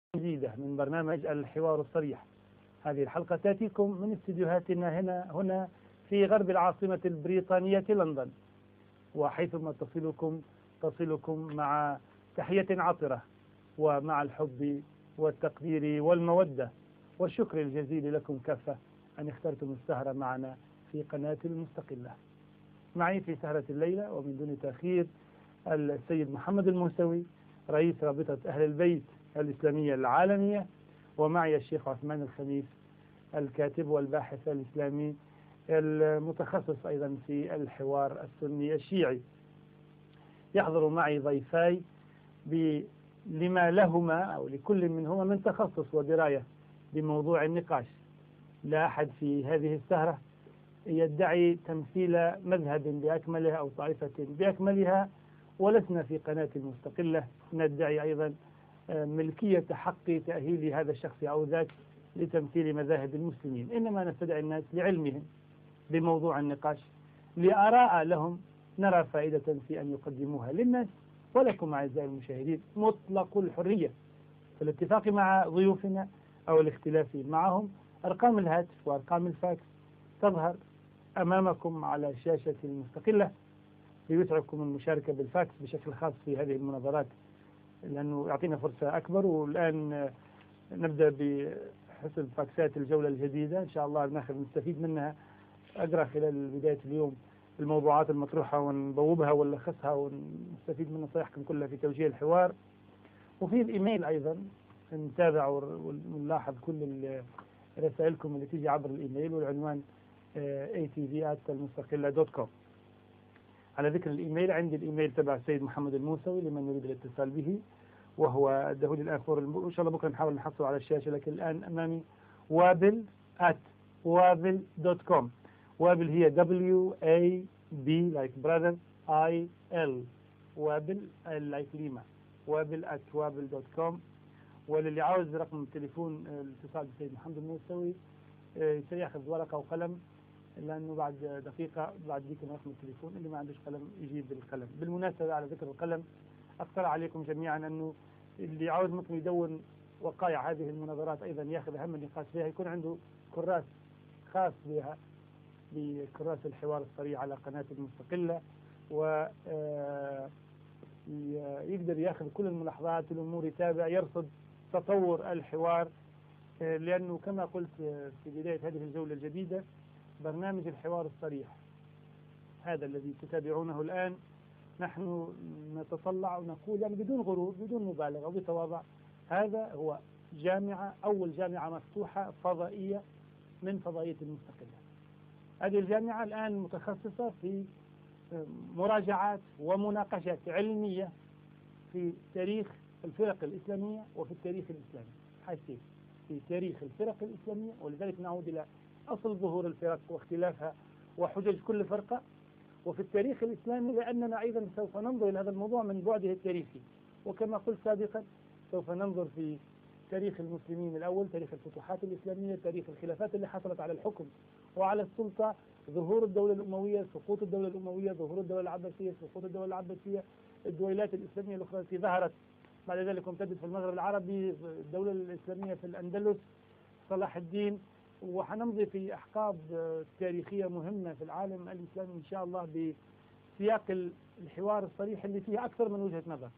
جديدة من برنامج الحوار الصريح. هذه الحلقة تأتيكم من استديوهاتنا هنا في غرب العاصمة البريطانية لندن، وحيثما تصلكم مع تحية عطرة ومع الحب والتقدير والمودة والشكر الجزيل لكم كافة أن اخترتم السهرة معنا في قناة المستقلة. معي في سهرة الليلة ومن دون تأخير السيد محمد الموسوي رئيس رابطة أهل البيت الإسلامية العالمية، ومعي الشيخ عثمان الخميس الكاتب والباحث الإسلامي المتخصص أيضا في الحوار السني الشيعي. يحضر معي ضيفاي لما لهما أو لكل منهما من تخصص ودراية بموضوع النقاش. لا أحد في هذه السهرة يدعي تمثيل مذهب بأكملها أو طائفة بأكملها، ولسنا في قناة مستقلة ندعي أيضا ملكية حق تأهيل هذا الشخص أو ذاك لتمثيل مذاهب المسلمين، إنما نستدعي الناس لعلمهم بموضوع النقاش، لآراء لهم نرى فائدة في أن يقدموها للناس ولكم أعزائي المشاهدين مطلق الحرية في الاتفاق مع ضيوفنا أو الاختلاف معهم. أرقام الهاتف وأرقام الفاكس تظهر أمامكم على شاشة المستقلة، يسعدكم المشاركة بالفاكس بشكل خاص في هذه المناظرات لأنه يعطينا فرصة أكبر. والآن نبدأ بحسب فاكسات الجولة الجديدة إن شاء الله نستفيد منها. أقرأ خلال بداية اليوم الموضوعات المطروحة ونبوبها ونلخصها ونستفيد من نصائحكم كلها في توجيه الحوار. وفي الإيميل أيضا نتابع ونلاحظ كل رسائلكم اللي تيجي عبر الإيميل، والعنوان atv@المستقلة.com. على ذكر الإيميل، عندي الإيميل تبع السيد محمد الموسوي لمن يريد الاتصال به، وهو الدهولي الآخر إن شاء الله بكرة نحاول نحصله على الشاشة، لكن الآن أمامي wabil@wabil.com. وابل هي WAB like brother IL، وابل like ليما، wabil@wabil.com. وللي عاوز رقم التليفون الاتصال بالسيد محمد الموسوي سيأخذ ورقة وقلم، لأنه بعد دقيقة بعد ذيك رقم التليفون، اللي ما عندوش قلم يجيب بالقلم. بالمناسبة على ذكر القلم، أقترح عليكم جميعا أنه اللي عاوز ممكن يدون وقائع هذه المناظرات أيضا يأخذ أهم النقاش فيها، يكون عنده كراس خاص بها بكراس الحوار الصريح على قناة المستقلة، ويقدر يأخذ كل الملاحظات الأمور، يتابع يرصد تطور الحوار. لأنه كما قلت في بداية هذه الجولة الجديدة، برنامج الحوار الصريح هذا الذي تتابعونه الآن، نحن نتطلع ونقول يعني بدون غرور بدون مبالغة وبتواضع، هذا هو أول جامعة مفتوحة فضائية من فضائية المستقلة. هذه الجامعة الآن متخصصة في مراجعات ومناقشات علمية في تاريخ الفرق الإسلامية وفي التاريخ الإسلامي، حاجتين: في تاريخ الفرق الإسلامية، ولذلك نعود إلى أصل ظهور الفرق واختلافها وحجج كل فرقة، وفي التاريخ الإسلامي لأننا أيضا سوف ننظر إلى هذا الموضوع من بعده التاريخي. وكما قلت سابقا سوف ننظر في تاريخ المسلمين الأول، تاريخ الفتوحات الإسلامية، تاريخ الخلافات اللي حصلت على الحكم وعلى السلطة، ظهور الدولة الأموية، سقوط الدولة الأموية، ظهور الدولة العباسية، سقوط الدولة العباسية، الدولات الإسلامية الأخرى التي ظهرت بعد ذلك وامتدت في المغرب العربي، الدولة الإسلامية في الأندلس، صلاح الدين. وحنمضي في أحقاب تاريخية مهمة في العالم الإسلامي إن شاء الله بسياق الحوار الصريح اللي فيه أكثر من وجهة نظر.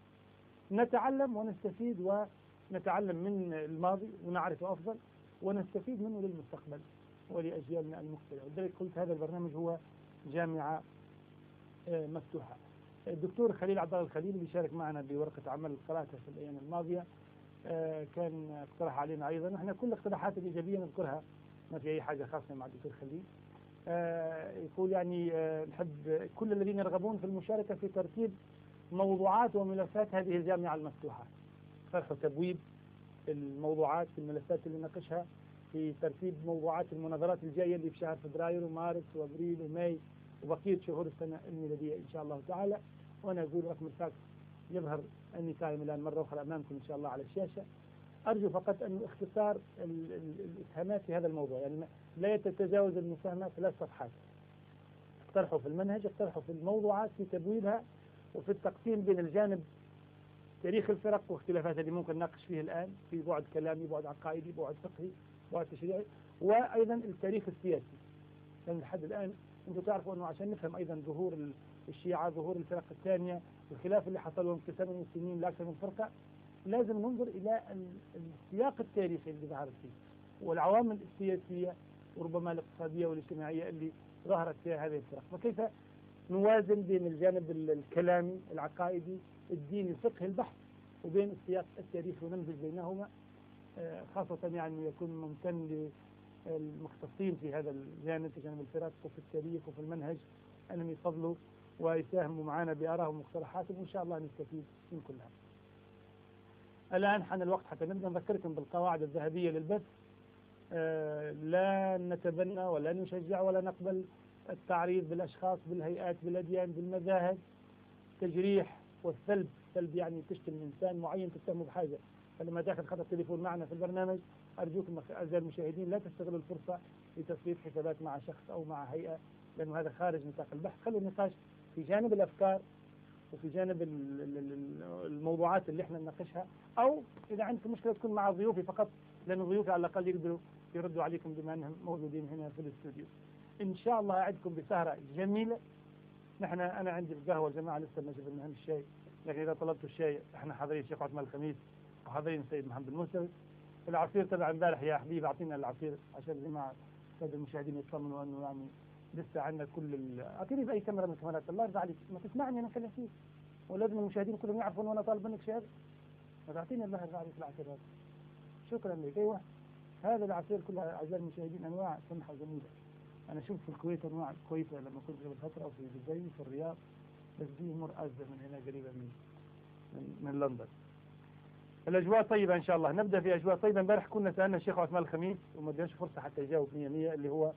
نتعلم ونستفيد ونتعلم من الماضي ونعرف أفضل ونستفيد منه للمستقبل ولأجيالنا المقبلة. ولذلك قلت هذا البرنامج هو جامعة مفتوحة. الدكتور خليل عبد الله الخليل بيشارك معنا بورقة عمل قرأتها في الأيام الماضية، كان اقترح علينا أيضا، احنا كل الاقتراحات الإيجابية نذكرها، ما في أي حاجة خاصة مع الدكتور خليل. يقول يعني نحب كل الذين يرغبون في المشاركة في ترتيب موضوعات وملفات هذه الجامعة المفتوحة، طرح وتبويب الموضوعات في الملفات اللي نناقشها، في ترتيب موضوعات المناظرات الجاية اللي في شهر فبراير ومارس وابريل وماي وبقية شهور السنة الميلادية إن شاء الله تعالى. وأنا أقول رقم الفاكس يظهر أني قائم الآن مرة أخرى أمامكم إن شاء الله على الشاشة. أرجو فقط أن اختصار الإسهامات في هذا الموضوع، يعني لا تتجاوز المساهمة 3 صفحات. اقترحوا في المنهج، اقترحوا في الموضوعات في تبويبها وفي التقسيم بين الجانب تاريخ الفرق واختلافاتها اللي ممكن نناقش فيه الآن، في بعد كلامي، بعد عقائدي، بعد فقهي، بعد تشريعي، وأيضا التاريخ السياسي. لأن لحد الآن أنتم تعرفوا أنه عشان نفهم أيضا ظهور الشيعة، ظهور الفرق الثانية، الخلاف اللي حصل وانقسام المسلمين لأكثر من فرقة، لازم ننظر إلى السياق التاريخي اللي ظهرت فيه، والعوامل السياسية وربما الاقتصادية والاجتماعية اللي ظهرت فيها هذه الفرق. فكيف نوازن بين الجانب الكلامي العقائدي الديني الفقهي البحث وبين السياق التاريخي ونمزج بينهما، خاصة يعني يكون ممتن للمختصين في هذا الجانب، في جانب الفرق وفي التاريخ وفي المنهج، أنهم يفضلوا ويساهموا معنا بآرائهم ومقترحاتهم، وإن شاء الله نستفيد من كل هذا. الآن حان الوقت حتى نبدأ. نذكركم بالقواعد الذهبية للبث. لا نتبنى ولا نشجع ولا نقبل التعريض بالأشخاص، بالهيئات، بالأديان، بالمذاهب، تجريح والسلب. سلب يعني تشتم إنسان معين تتهمه بحاجة. فلما تاخذ خط التليفون معنا في البرنامج، أرجوكم أعزائي المشاهدين لا تستغلوا الفرصة لتصفية حسابات مع شخص أو مع هيئة، لأنه هذا خارج نطاق البحث. خلوا النقاش في جانب الأفكار وفي جانب الموضوعات اللي احنا نناقشها، أو إذا عندكم مشكلة تكون مع ضيوفي فقط، لأن ضيوفي على الأقل يقدروا يردوا عليكم بما أنهم موجودين هنا في الاستوديو. إن شاء الله أعدكم بسهرة جميلة. أنا عندي القهوة الجماعة لسه ما جبنا الشاي، لكن إذا طلبتوا الشاي إحنا حاضرين. الشيخ عثمان الخميس وحاضرين السيد محمد الموسوي. العصير تبع امبارح يا حبيبي أعطينا العصير عشان الجماعة السادة المشاهدين يطمنوا أنه يعني لسه عندنا كل أعطيني بأي كاميرا من الكاميرات. الله يرضى عليك، ما تسمعني أنا أتكلم فيك، ولازم المشاهدين كلهم يعرفون وأنا طالب منك شهادة. ما تعطيني الله يرضى عليك العصير هذا. شكرا لك. أيوه هذا العصير كلها أعزائي المشاهدين أنواع سمحة وجميلة. أنا شفت في الكويت أنواع كويسة لما كنت قبل فترة في دبي في الرياض، بس دي مر أزة من هنا قريبة من لندن. الأجواء طيبة إن شاء الله. نبدأ في أجواء طيبة. امبارح كنا سألنا الشيخ عثمان الخميس وما اديناش فرصة حتى يجاوب 100 اللي هو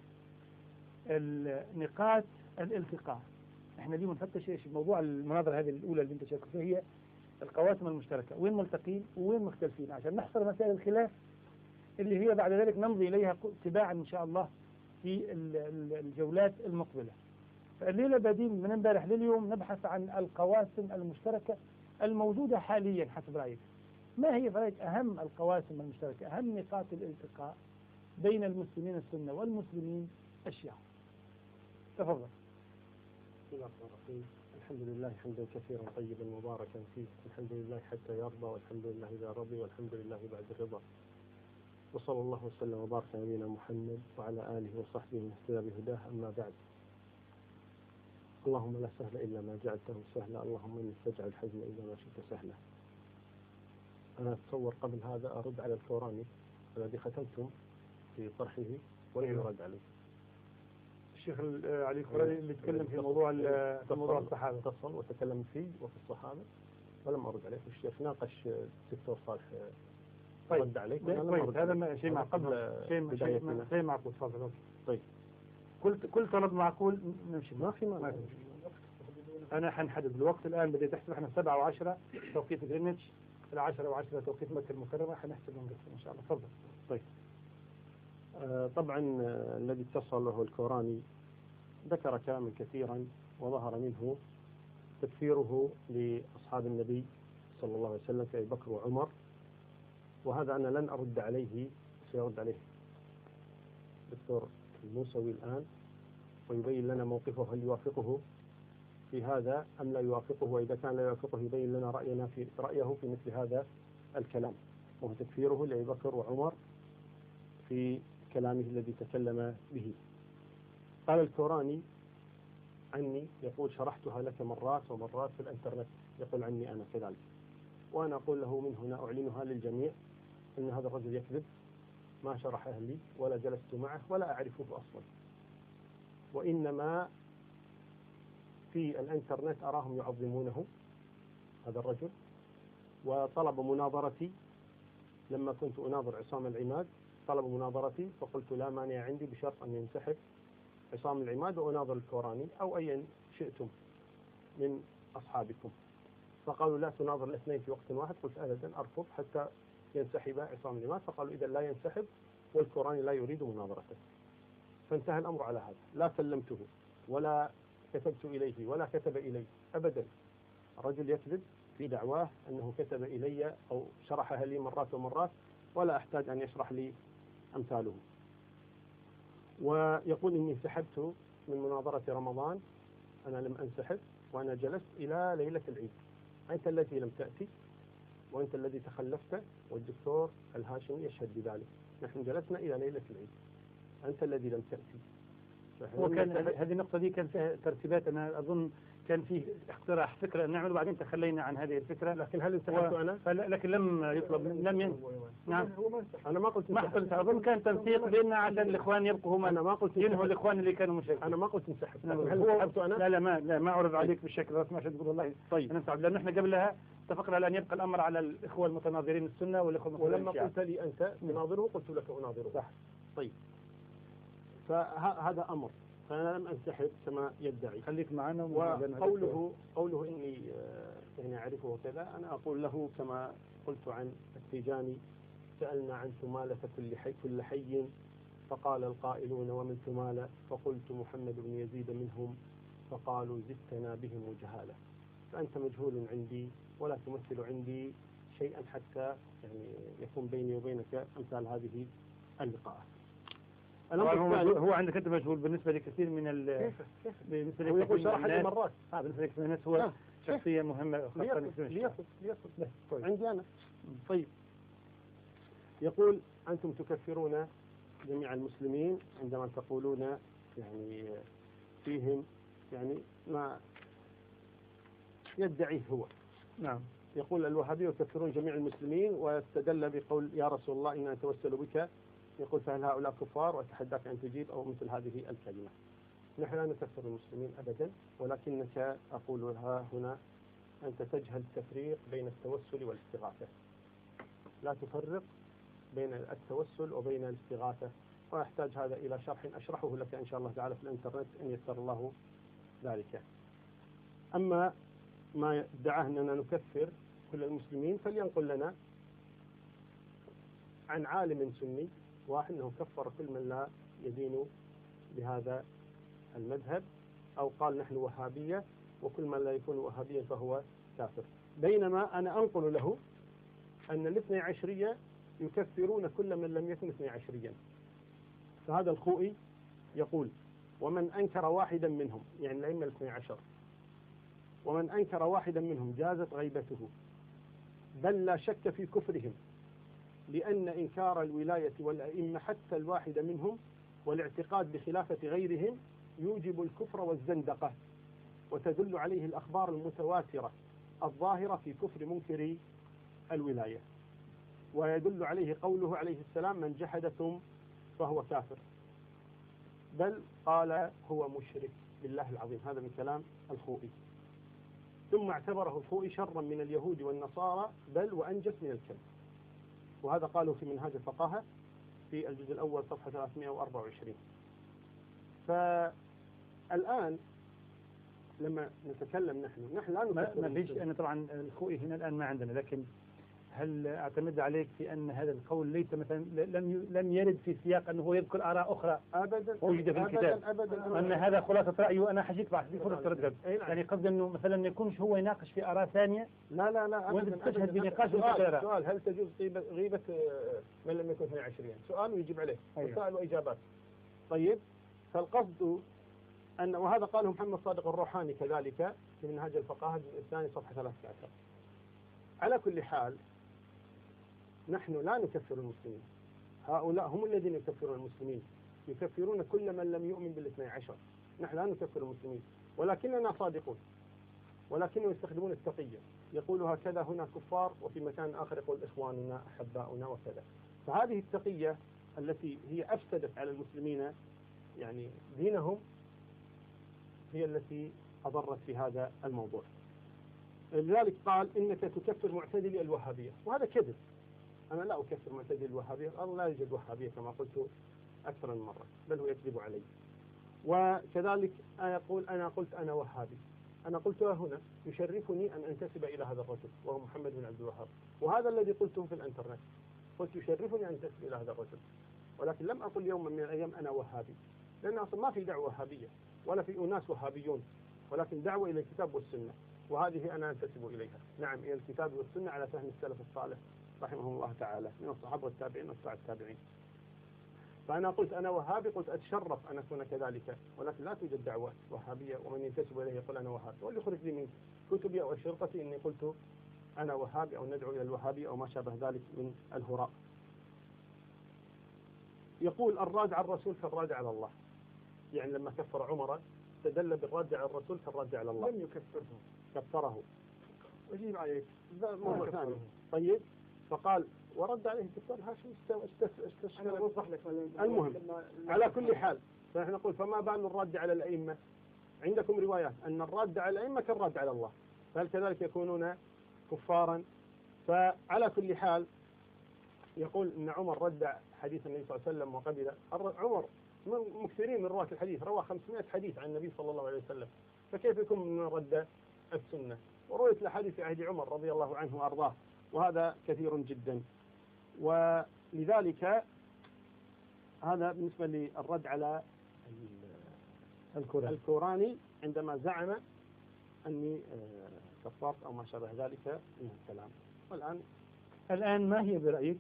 نقاط الالتقاء. احنا اليوم نفتش ايش موضوع المناظرة هذه الأولى اللي انت شاركوا فيها، هي القواسم المشتركة، وين ملتقين وين مختلفين، عشان نحصر مسائل الخلاف اللي هي بعد ذلك نمضي إليها تباعا إن شاء الله في الجولات المقبلة. فالليلة بادين من امبارح لليوم نبحث عن القواسم المشتركة الموجودة حاليا حسب رأيك. ما هي برأيك أهم القواسم المشتركة، أهم نقاط الالتقاء بين المسلمين السنة والمسلمين الشيعة؟ تفضل. بسم الله الرحمن الرحيم. الحمد لله حمدا كثيرا طيبا مباركا فيه، الحمد لله حتى يرضى، والحمد لله إذا رضي، والحمد لله بعد الرضا. وصلى الله وسلم وبارك على نبينا محمد وعلى آله وصحبه من اهتدى بهداه. أما بعد، اللهم لا سهل إلا ما جعلته سهلا، اللهم إنك تجعل الحزن إلا ما شئت سهلا. أنا أتصور قبل هذا أرد على الكوراني الذي ختمتم في طرحه ولم يرد عليه. الشيخ علي الكوراني اللي تكلم في موضوع الصحابة، اتصل وتكلم فيه وفي الصحابة ولم أرد عليه. الشيخ ناقش الدكتور صالح رد عليه. طيب هذا شيء معقول، شيء معقول. تفضل. طيب كل طلب معقول نمشي. ما في مانع. أنا حنحدد الوقت الآن. بديت أحسب إحنا 7 و10 توقيت غرينتش، 10 و10 توقيت مكة المكرمة. حنحسب ونقسم إن شاء الله. تفضل. طيب طبعا الذي اتصل له الكوراني ذكر كلاما كثيرا وظهر منه تكفيره لأصحاب النبي صلى الله عليه وسلم كأبي بكر وعمر، وهذا أنا لن أرد عليه، سيرد عليه الدكتور الموسوي الآن ويبين لنا موقفه، هل يوافقه في هذا أم لا يوافقه، وإذا كان لا يوافقه يبين لنا رأيه في مثل هذا الكلام، وهو تكفيره لأبي بكر وعمر في كلامه الذي تكلم به. قال الكوراني عني، يقول شرحتها لك مرات ومرات في الانترنت، يقول عني أنا كذلك، وأنا أقول له من هنا أعلنها للجميع أن هذا الرجل يكذب، ما شرحها لي ولا جلست معه ولا أعرفه أصلا، وإنما في الانترنت أراهم يعظمونه هذا الرجل. وطلب مناظرتي لما كنت أناظر عصام العماد، طلب مناظرتي فقلت لا مانع عندي بشرط أن ينسحب عصام العماد وأناظر الكوراني أو أيا شئتم من أصحابكم. فقالوا لا تناظر الاثنين في وقت واحد. قلت أبدا أرفض حتى ينسحب عصام العماد. فقالوا إذا لا ينسحب والكوراني لا يريد مناظرته. فانتهى الأمر على هذا. لا كلمته ولا كتبت إليه ولا كتب إليه أبدا. الرجل يكذب في دعواه أنه كتب إلي أو شرحها لي مرات ومرات ولا أحتاج أن يشرح لي أمثاله. ويقول إني انسحبت من مناظرة رمضان. أنا لم أنسحب، وأنا جلست إلى ليلة العيد. أنت الذي لم تأتي، وأنت الذي تخلفت، والدكتور الهاشمي يشهد بذلك. نحن جلسنا إلى ليلة العيد، أنت الذي لم تأتي. وكان هذه النقطة دي كان فيها ترتيبات، أنا أظن كان فيه اقتراح فكرة نعمل، وبعدين تخلينا عن هذه الفكرة. لكن هل انسحبت أنا؟ لكن لم يطلب، نعم. أنا ما قلت انسحبت. أظن كان تنسيق بيننا عشان الإخوان يبقوا هم. أنا ما قلت ينهوا الإخوان اللي كانوا مشاركين. أنا ما قلت انسحبت. هل انسحبت أنا؟ لا ما عرض عليك بالشكل الرسمي عشان تقول والله طيب أنا انسحبت، لأنه إحنا قبلها اتفقنا على أن يبقى الأمر على الإخوة المتناظرين السنة والإخوة المتناظرين ولما قلت لي أنت تناظره قلت لك أناظره. صح. طيب فهذا أمر، فأنا لم أنسحب كما يدعي. خليك معنا. وقوله إني يعني أعرفه وكذا، أنا أقول له كما قلت عن التيجاني: سألنا عن ثمالة كل حي فقال القائلون ومن ثمالة، فقلت محمد بن يزيد منهم، فقالوا زدتنا بهم وجهالة. فأنت مجهول عندي ولا تمثل عندي شيئا حتى يعني يكون بيني وبينك أمثال هذه اللقاءات. هو عندك أنت مجهول بالنسبة لكثير من بالنسبة هو يقول شرح هذه مرات. بالنسبة لكثير من الناس هو شخصية مهمة. ليصل عندي أنا. طيب يقول: أنتم تكفرون جميع المسلمين عندما تقولون يعني فيهم يعني ما يدعيه هو. نعم. يقول: الوهابي يكفرون جميع المسلمين، واستدل بقول: يا رسول الله إنا نتوسل بك. يقول: فهل هؤلاء كفار؟ وأتحداك أن تجيب، أو مثل هذه الكلمة. نحن لا نكفر المسلمين أبدا، ولكنك أقولها هنا أنت تجهل التفريق بين التوسل والاستغاثة. لا تفرق بين التوسل وبين الاستغاثة، ويحتاج هذا إلى شرح أشرحه لك إن شاء الله تعالى في الإنترنت إن يسر الله ذلك. أما ما ادعاه أننا نكفر كل المسلمين، فلينقل لنا عن عالم سني واحد أنه كفر كل من لا يدين بهذا المذهب، أو قال نحن وهابية وكل من لا يكون وهابيا فهو كافر. بينما أنا أنقل له أن الاثني عشرية يكفرون كل من لم يكن اثني عشريا. فهذا الخوئي يقول: ومن أنكر واحدا منهم، يعني الأئمة الاثني عشر، ومن أنكر واحدا منهم جازت غيبته، بل لا شك في كفرهم، لأن إنكار الولاية والأئمة حتى الواحد منهم والاعتقاد بخلافة غيرهم يوجب الكفر والزندقة، وتدل عليه الأخبار المتواترة الظاهرة في كفر منكر الولاية، ويدل عليه قوله عليه السلام: من جحدكم فهو كافر، بل قال هو مشرك بالله العظيم. هذا من كلام الخوئي. ثم اعتبره الخوئي شرا من اليهود والنصارى، بل وأنجس من الكلب. وهذا قاله في منهاج الفقاهة في الجزء الأول صفحة 324. فالآن لما نتكلم نحن لا نفكر ما فيش. أنا طبعا الخوئي هنا الآن ما عندنا، لكن هل أعتمد عليك في أن هذا القول ليس مثلا لم يرد في سياق أنه يذكر آراء أخرى أبدا موجودة في الكتاب؟ أبدا أن هذا خلاصة رأيه. أنا حجيت بعد في فرصة رد. يعني قصد أنه مثلا ما يكونش هو يناقش في آراء ثانية. لا وأنت تشهد بنقاش. سؤال: هل تجوز غيبة من لم يكن 22؟ سؤال ويجيب عليه. سؤال وإجابات. طيب، فالقصد أن، وهذا قاله محمد صادق الروحاني كذلك في منهاج الفقاهة الجزء الثاني صفحة 13. على كل حال نحن لا نكفر المسلمين، هؤلاء هم الذين يكفرون المسلمين، يكفرون كل من لم يؤمن بالاثني عشر. نحن لا نكفر المسلمين، ولكننا صادقون، ولكنهم يستخدمون التقية. يقول هكذا هنا كفار، وفي مكان آخر يقول إخواننا أحباؤنا وكذا. فهذه التقية التي هي أفسدت على المسلمين يعني دينهم هي التي أضرت في هذا الموضوع. لذلك قال: إنك تكفر معتدلي الوهابية، وهذا كذب. أنا لا أكفر معتدلي الوهابية، الله لا يوجد وهابية كما قلت أكثر من مرة، بل هو يكذب علي. وكذلك يقول: أنا قلت أنا وهابي. أنا قلتها هنا: يشرفني أن أنتسب إلى هذا الرجل وهو محمد بن عبد الوهاب، وهذا الذي قلته في الإنترنت. قلت يشرفني أن أنتسب إلى هذا الرجل، ولكن لم أقل يوما من الأيام أنا وهابي، لأن أصلا ما في دعوة وهابية ولا في أناس وهابيون، ولكن دعوة إلى الكتاب والسنة. وهذه أنا أنتسب إليها، نعم، إلى الكتاب والسنة على فهم السلف الصالح رحمهم الله تعالى من الصحابة والتابعين واتباع التابعين. فأنا قلت أنا وهابي، قلت أتشرف أن أكون كذلك، ولكن لا توجد دعوة وهابية ومن ينتسب إليه يقول أنا وهابي، واللي يخرج لي من كتبي أو أشرطتي إني قلت أنا وهابي أو ندعو إلى الوهابية أو ما شابه ذلك من الهراء. يقول الراد على الرسول كالراد على الله، يعني لما كفر عمر استدل بالرد على الرسول كالرد على الله. لم يكفره، كفره. أجيب عليك مرة ثانية. طيب، فقال ورد عليه الكفار. هاشم استشكل. أنا أوضح لك. المهم على كل حال، فنحن نقول فما بال الرد على الأئمة؟ عندكم روايات أن الرد على الأئمة كالرد على الله، فهل كذلك يكونون كفارا؟ فعلى كل حال يقول إن عمر رد حديث النبي صلى الله عليه وسلم وقبل. عمر من مكثرين من رواة الحديث، روى 500 حديث عن النبي صلى الله عليه وسلم، فكيف يكون من رد السنة؟ ورويت الأحاديث في عهد عمر رضي الله عنه وأرضاه، وهذا كثير جدا. ولذلك هذا بالنسبة للرد على الكوراني عندما زعم أني كفرت أو ما شابه ذلك من الكلام. الآن ما هي برأيك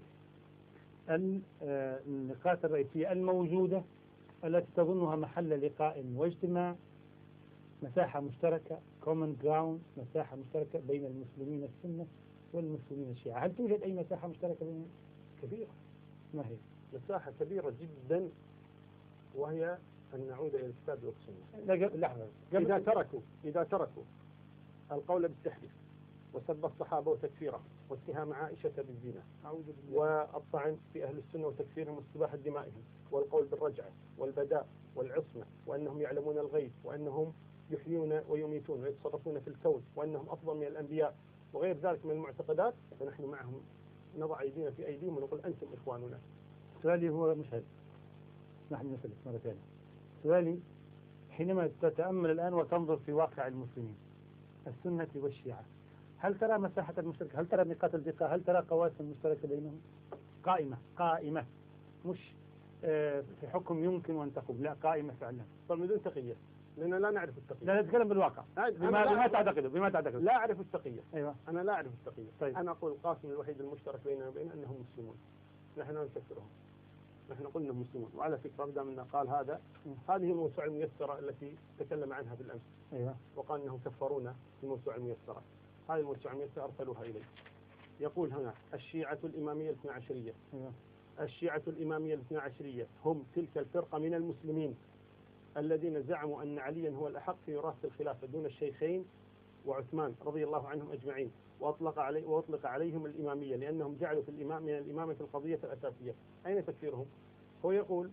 النقاط الرئيسية الموجودة التي تظنها محل لقاء واجتماع، مساحة مشتركة common ground، مساحة مشتركة بين المسلمين السنة والمسلمين الشيعة؟ هل توجد أي مساحة مشتركة بينهم؟ كبيرة. ما هي؟ مساحة كبيرة جدا، وهي أن نعود إلى الكتاب والسنة. لحظة، إذا تركوا القول بالتحريف وسب الصحابة وتكفيرهم واتهام عائشة بالزنا والطعن في أهل السنة وتكفيرهم واستباحة دمائهم والقول بالرجعة والبداء والعصمة وأنهم يعلمون الغيب وأنهم يحيون ويميتون ويتصرفون في الكون وأنهم أفضل من الأنبياء وغير ذلك من المعتقدات، فنحن معهم نضع أيدينا في أيديهم ونقول أنتم إخواننا. سؤالي هو مش هذا، نحن نسألك مرة ثانية. سؤالي حينما تتأمل الآن وتنظر في واقع المسلمين السنة والشيعة، هل ترى مساحة المشتركة؟ هل ترى نقاط التقاء؟ هل ترى قواسم مشتركة بينهم؟ قائمة مش في حكم يمكن أن تقوم، لا قائمة فعلا. طب بدون تقية، لأننا لا نعرف التقية. لا نتكلم بالواقع. بما تعتقد. لا أعرف التقية. أيوة. أنا لا أعرف التقية. طيب. أنا أقول القاسم الوحيد المشترك بيننا وبين أنهم مسلمون. نحن لا نكفرهم، نحن قلنا مسلمون. وعلى فكرة دام أنه قال هذا، هذه الموسوعة الميسرة التي تكلم عنها بالأمس. أيوة. وقال أنهم كفرونا في الموسوعة الميسرة. هذه الموسوعة الميسرة أرسلوها إليه. يقول هنا الشيعة الإمامية الاثنى عشرية. أيوة. الشيعة الإمامية الاثنى عشرية هم تلك الفرقة من المسلمين الذين زعموا أن عليا هو الأحق في وراثة الخلافة دون الشيخين وعثمان رضي الله عنهم أجمعين، وأطلق عليهم الإمامية لأنهم جعلوا في من الإمامة القضية الأساسية. أين تكفيرهم؟ هو يقول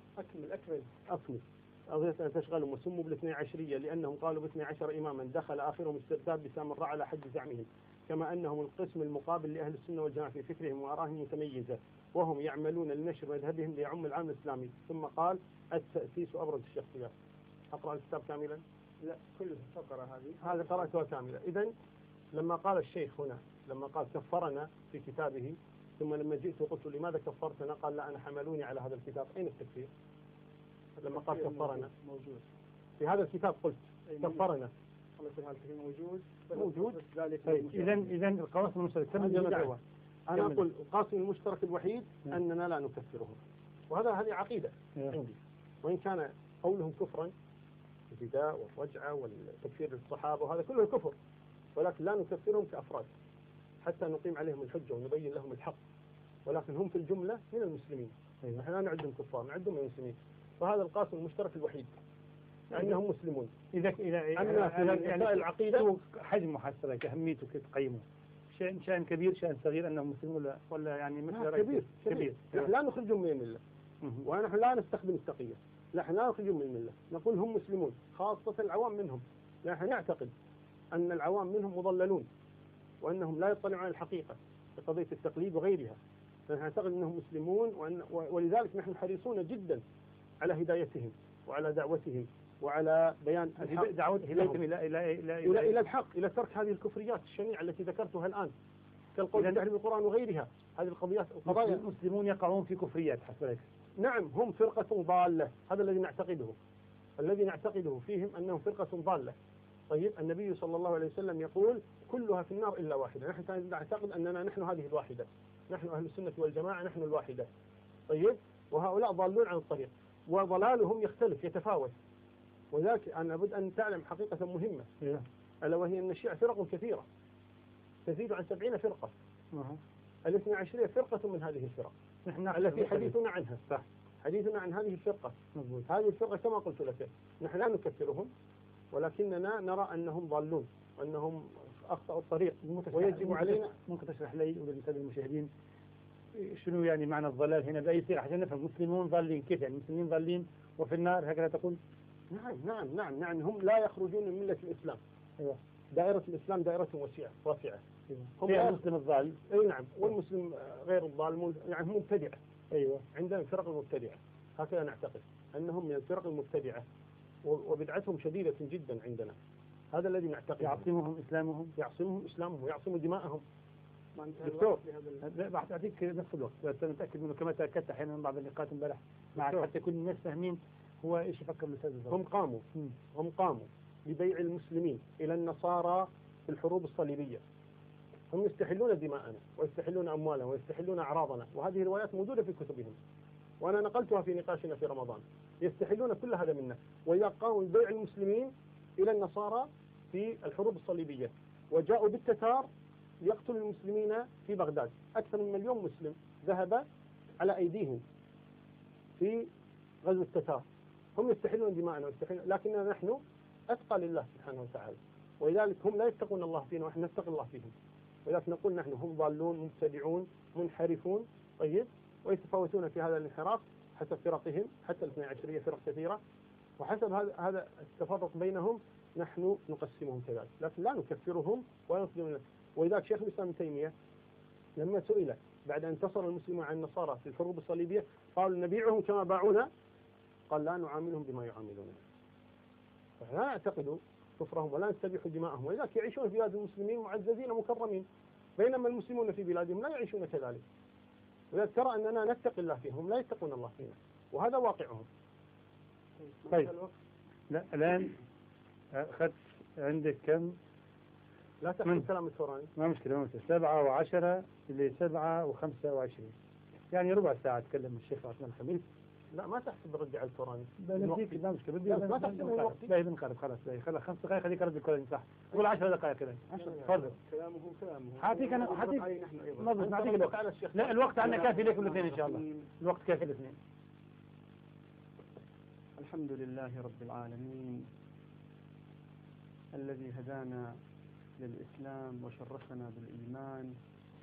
أكمل قضية تشغلهم، وسموا بالاثنى عشرية لأنهم قالوا باثنى عشر إماما دخل آخرهم استرداد بسامراء على حد زعمهم، كما أنهم القسم المقابل لأهل السنة والجماعة في فكرهم وآرائهم متميزة، وهم يعملون لنشر مذهبهم ليعم العالم الإسلامي. ثم قال التأسيس أبرز الشخصيات. أقرأ الكتاب كاملا؟ لا، كل الفقرة هذه قرأتها كاملة. إذن لما قال الشيخ هنا، لما قال كفرنا في كتابه، ثم لما جئت وقلت لماذا كفرتنا؟ قال لا، أنا حملوني على هذا الكتاب. أين التكفير؟ لما قال كفرنا موجود في هذا الكتاب، قلت كفرنا موجود. إذن القواسم المشتركة أنا أقول القاسم المشترك الوحيد أننا لا نكفرهم، هذه عقيدة عندي. وإن كان قولهم كفرا، البداء والرجعة والتكفير للصحابة وهذا كله كفر، ولكن لا نكفرهم كأفراد حتى نقيم عليهم الحجة ونبين لهم الحق، ولكن هم في الجملة من المسلمين. نحن لا نعدهم كفار، نعدهم من المسلمين. فهذا القاسم المشترك الوحيد أنهم مسلمون. إذا يعني العقيدة حجم محصلة أهميته كيف تقيمه؟ شأن كبير شأن صغير أنهم مسلمون ولا يعني مثل كبير. نحن لا نخرجهم من الملة، ونحن لا نستخدم التقية. نحن لا نخرجهم من الملة، نقول هم مسلمون، خاصة العوام منهم. نحن نعتقد أن العوام منهم مضللون وأنهم لا يطلعون على الحقيقة في قضية التقليد وغيرها. نحن نعتقد أنهم مسلمون، ولذلك نحن حريصون جدا على هدايتهم وعلى دعوتهم وعلى بيان الحق، دعوتهم إلى الحق، إلى ترك هذه الكفريات الشنيعة التي ذكرتها الآن كالقول بتحريم القرآن وغيرها. هذه القضايا المسلمون يقعون في كفريات حسب. نعم، هم فرقة ضالة، هذا الذي نعتقده فيهم أنهم فرقة ضالة. طيب النبي صلى الله عليه وسلم يقول كلها في النار إلا واحدة. نحن نعتقد أننا نحن هذه الواحدة، نحن أهل السنة والجماعة نحن الواحدة. طيب وهؤلاء ضالون عن الطريق، وضلالهم يختلف يتفاوت. وذلك أنا أود أن تعلم حقيقة مهمة، ألا وهي أن الشيعة فرق كثيرة تزيد عن 70 فرقة. الاثنى عشرية فرقة من هذه الفرق التي حديثنا عنها. صح. حديثنا عن هذه الفرقة. مزبوط. هذه الفرقة كما قلت لك نحن لا نكفرهم، ولكننا نرى أنهم ضالون وأنهم أخطأوا الطريق، ويجب علينا. ممكن تشرح لي وللسادة المشاهدين شنو يعني معنى الضلال هنا بأي صيغة عشان نفهم؟ مسلمون ضالين كيف يعني؟ مسلمين ضالين وفي النار هكذا تقول؟ نعم هم لا يخرجون من ملة الإسلام. أيوة. دائرة الإسلام دائرة واسعة. هم المسلم الضال. أي نعم، والمسلم غير الضال يعني هم مبتدعة. أيوة. عندنا فرق المبتدعة، هكذا نعتقد أنهم من الفرق المبتدعة وبدعتهم شديدة جدا عندنا. هذا الذي نعتقد. يعصمهم إسلامهم ويعصم دماءهم. دكتور لا أعطيك نفس الوقت بس نتأكد منه كما تأكدت أحيانا من بعض اللقاءات امبارح معك حتى كل الناس فاهمين هو إيش يفكر الأستاذ بالضبط. هم قاموا ببيع المسلمين إلى النصارى في الحروب الصليبية. هم يستحلون دماءنا ويستحلون أموالنا ويستحلون أعراضنا، وهذه روايات موجودة في كتبهم وأنا نقلتها في نقاشنا في رمضان. يستحلون كل هذا منا، وإذا قاموا ببيع المسلمين إلى النصارى في الحروب الصليبية وجاءوا بالتتار يقتل المسلمين في بغداد. أكثر من 1,000,000 مسلم ذهب على أيديهم في غزو التتار. هم يستحلون دماءنا لكننا نحن أتقى لله سبحانه وتعالى، ولذلك هم لا يتقون الله فينا ونحن نتقي الله فيهم. ولذلك نقول نحن هم ضالون مبتدعون منحرفون. طيب ويتفاوتون في هذا الانحراف حسب فرقهم، حتى الاثنى عشرية فرق كثيرة، وحسب هذا التفرق بينهم نحن نقسمهم كذلك، لكن لا نكفرهم ولا نسلمهم. ولذلك شيخ الإسلام ابن تيمية لما سئل بعد أن انتصر المسلمون على النصارى في الحروب الصليبية قالوا نبيعهم كما باعونا، قال لا نعاملهم بما يعاملوننا. فلا نعتقد كفرهم ولا نستبيح دماءهم، ولذلك يعيشون في بلاد المسلمين معززين مكرمين، بينما المسلمون في بلادهم لا يعيشون كذلك. ولذلك ترى أننا نتقي الله فيهم لا يتقون الله فينا، وهذا واقعهم. طيب لا الآن أخذت عندك كم؟ لا تحكي كلام الثوراني. ما مشكلة 7 و10 اللي 7 و25 يعني ربع ساعة تكلم الشيخ عثمان الخميس. لا ما تحسب ردي على الثوراني. بديك لا مشكلة ما تحسب الوقت. لا بنقرب خلاص 5 دقائق خليك ارد الكلام صح. قول 10 دقائق كذا. تفضل. كلامه حاعطيك انا حاعطيك نعطيك الوقت. لا الوقت عندنا كافي لكم الاثنين ان شاء الله. الوقت كافي الاثنين. الحمد لله رب العالمين الذي هدانا للإسلام وشرفنا بالإيمان،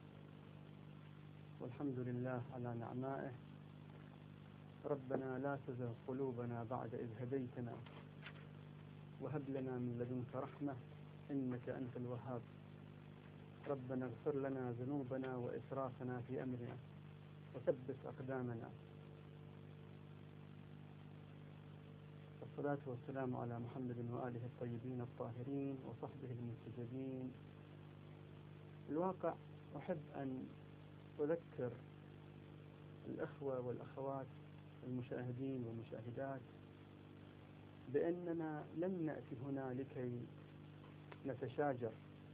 والحمد لله على نعمائه. ربنا لا تزغ قلوبنا بعد إذ هديتنا وهب لنا من لدنك رحمة إنك أنت الوهاب. ربنا اغفر لنا ذنوبنا وإسرافنا في أمرنا وثبت أقدامنا. والصلاة والسلام على محمد وآله الطيبين الطاهرين وصحبه المنتجبين. الواقع أحب أن أذكر الأخوة والأخوات المشاهدين والمشاهدات بأننا لم نأتي هنا لكي نتشاجر.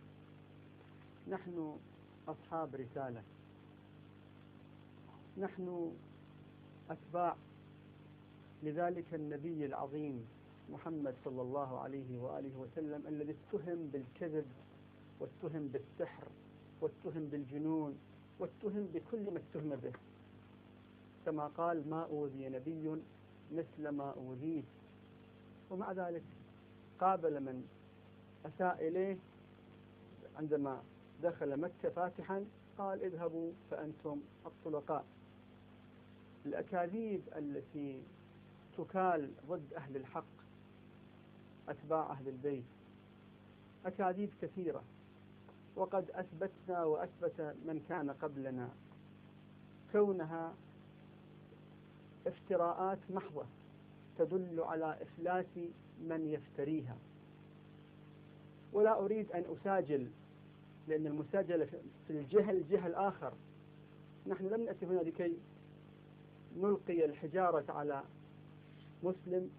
نحن أصحاب رسالة، نحن أتباع لذلك النبي العظيم محمد صلى الله عليه وآله وسلم الذي اتهم بالكذب واتهم بالسحر واتهم بالجنون واتهم بكل ما اتهم به، كما قال ما أوذي نبي مثل ما أوذيت. ومع ذلك قابل من أساء إليه عندما دخل مكة فاتحا قال اذهبوا فأنتم الطلقاء. الأكاذيب التي تكال ضد أهل الحق أتباع أهل البيت أكاذيب كثيرة، وقد أثبتنا وأثبت من كان قبلنا كونها افتراءات محضة تدل على إفلاس من يفتريها. ولا أريد أن أساجل، لأن المساجلة في الجهة الآخر. نحن لم نأتي هنا لكي نلقي الحجارة على مسلم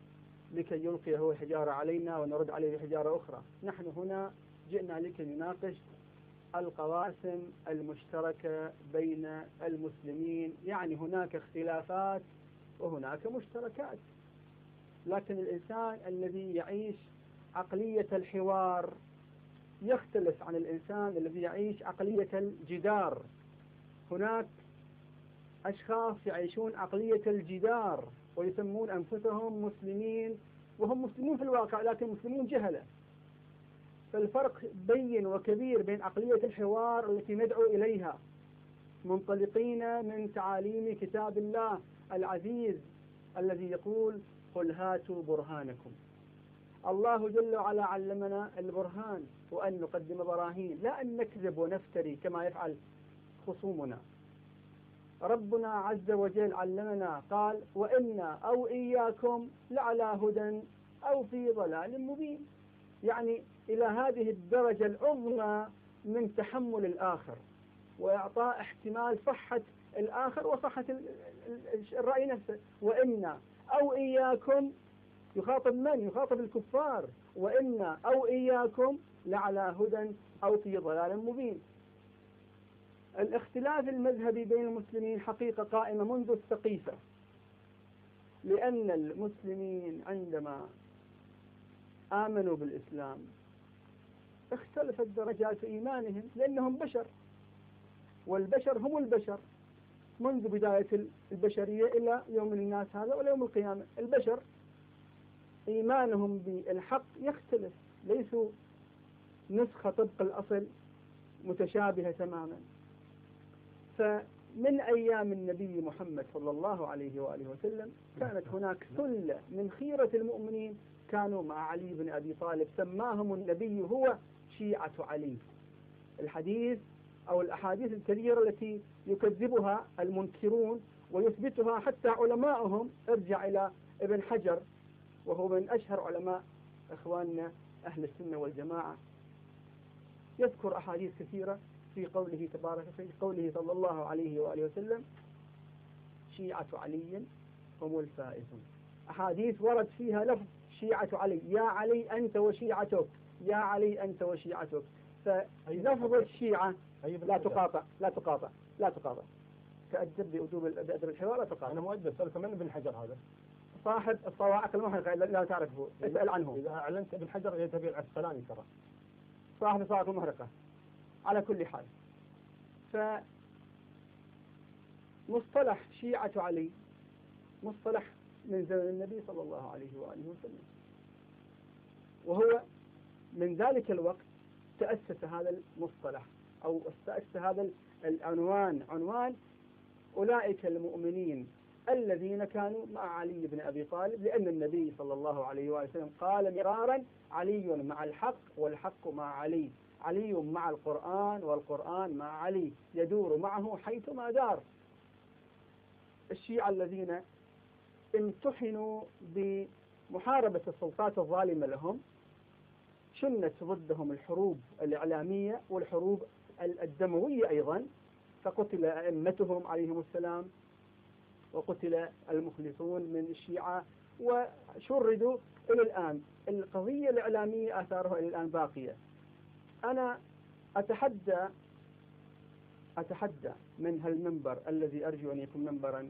لكي يلقي هو الحجارة علينا ونرد عليه بحجارة أخرى. نحن هنا جئنا لكي نناقش القواسم المشتركة بين المسلمين، يعني هناك اختلافات وهناك مشتركات، لكن الإنسان الذي يعيش عقلية الحوار يختلف عن الإنسان الذي يعيش عقلية الجدار. هناك أشخاص يعيشون عقلية الجدار ويسمون أنفسهم مسلمين وهم مسلمون في الواقع لكن مسلمون جهلة. فالفرق بين وكبير بين عقلية الحوار التي ندعو إليها منطلقين من تعاليم كتاب الله العزيز الذي يقول قل هاتوا برهانكم. الله جل وعلا علمنا البرهان وأن نقدم براهين، لا أن نكذب ونفتري كما يفعل خصومنا. ربنا عز وجل علمنا قال وإنا أو إياكم لعلى هدى أو في ضلال مبين، يعني إلى هذه الدرجة العظمى من تحمل الآخر وإعطاء احتمال صحة الآخر وصحة الرأي نفسه. وإنا أو إياكم يخاطب من؟ يخاطب الكفار. وإنا أو إياكم لعلى هدى أو في ضلال مبين. الاختلاف المذهبي بين المسلمين حقيقة قائمة منذ السقيفة، لأن المسلمين عندما آمنوا بالإسلام اختلفت درجات إيمانهم لأنهم بشر، والبشر هم البشر منذ بداية البشرية إلى يوم الناس هذا ولا يوم القيامة. البشر إيمانهم بالحق يختلف، ليسوا نسخة طبق الأصل متشابهة تماما. فمن أيام النبي محمد صلى الله عليه وآله وسلم كانت هناك ثلة من خيرة المؤمنين كانوا مع علي بن أبي طالب، سماهم النبي هو شيعة علي. الحديث أو الأحاديث الكثيرة التي يكذبها المنكرون ويثبتها حتى علماءهم، ارجع إلى ابن حجر وهو من أشهر علماء إخواننا أهل السنة والجماعة، يذكر أحاديث كثيرة في قوله صلى الله عليه وآله وسلم شيعة علي هم الفائزون. أحاديث ورد فيها لفظ شيعة علي، يا علي أنت وشيعتك، يا علي أنت وشيعتك. فلفظ الشيعة لا تقاطع تأدب بأدب الحوار، لا تقاطع. أنا مؤدب، سألت من ابن حجر هذا؟ صاحب الصواعق المحرقة لا تعرفه، اسأل عنه. إذا أعلنت ابن حجر يتبع العسقلاني ترى. صاحب الصواعق المحرقة. على كل حال، فمصطلح شيعة علي مصطلح من زمن النبي صلى الله عليه وآله وسلم، وهو من ذلك الوقت تأسس هذا المصطلح أو تأسس هذا العنوان، عنوان أولئك المؤمنين الذين كانوا مع علي بن أبي طالب، لأن النبي صلى الله عليه وآله وسلم قال مرارا علي مع الحق والحق مع علي، علي مع القرآن والقرآن مع علي، يدور معه حيثما دار. الشيعة الذين امتحنوا بمحاربة السلطات الظالمة لهم، شنت ضدهم الحروب الإعلامية والحروب الدموية أيضا، فقتل أئمتهم عليهم السلام وقتل المخلصون من الشيعة وشردوا إلى الآن. القضية الإعلامية آثارها إلى الآن باقية. أنا أتحدى من هالمنبر الذي أرجو أن يكون منبرا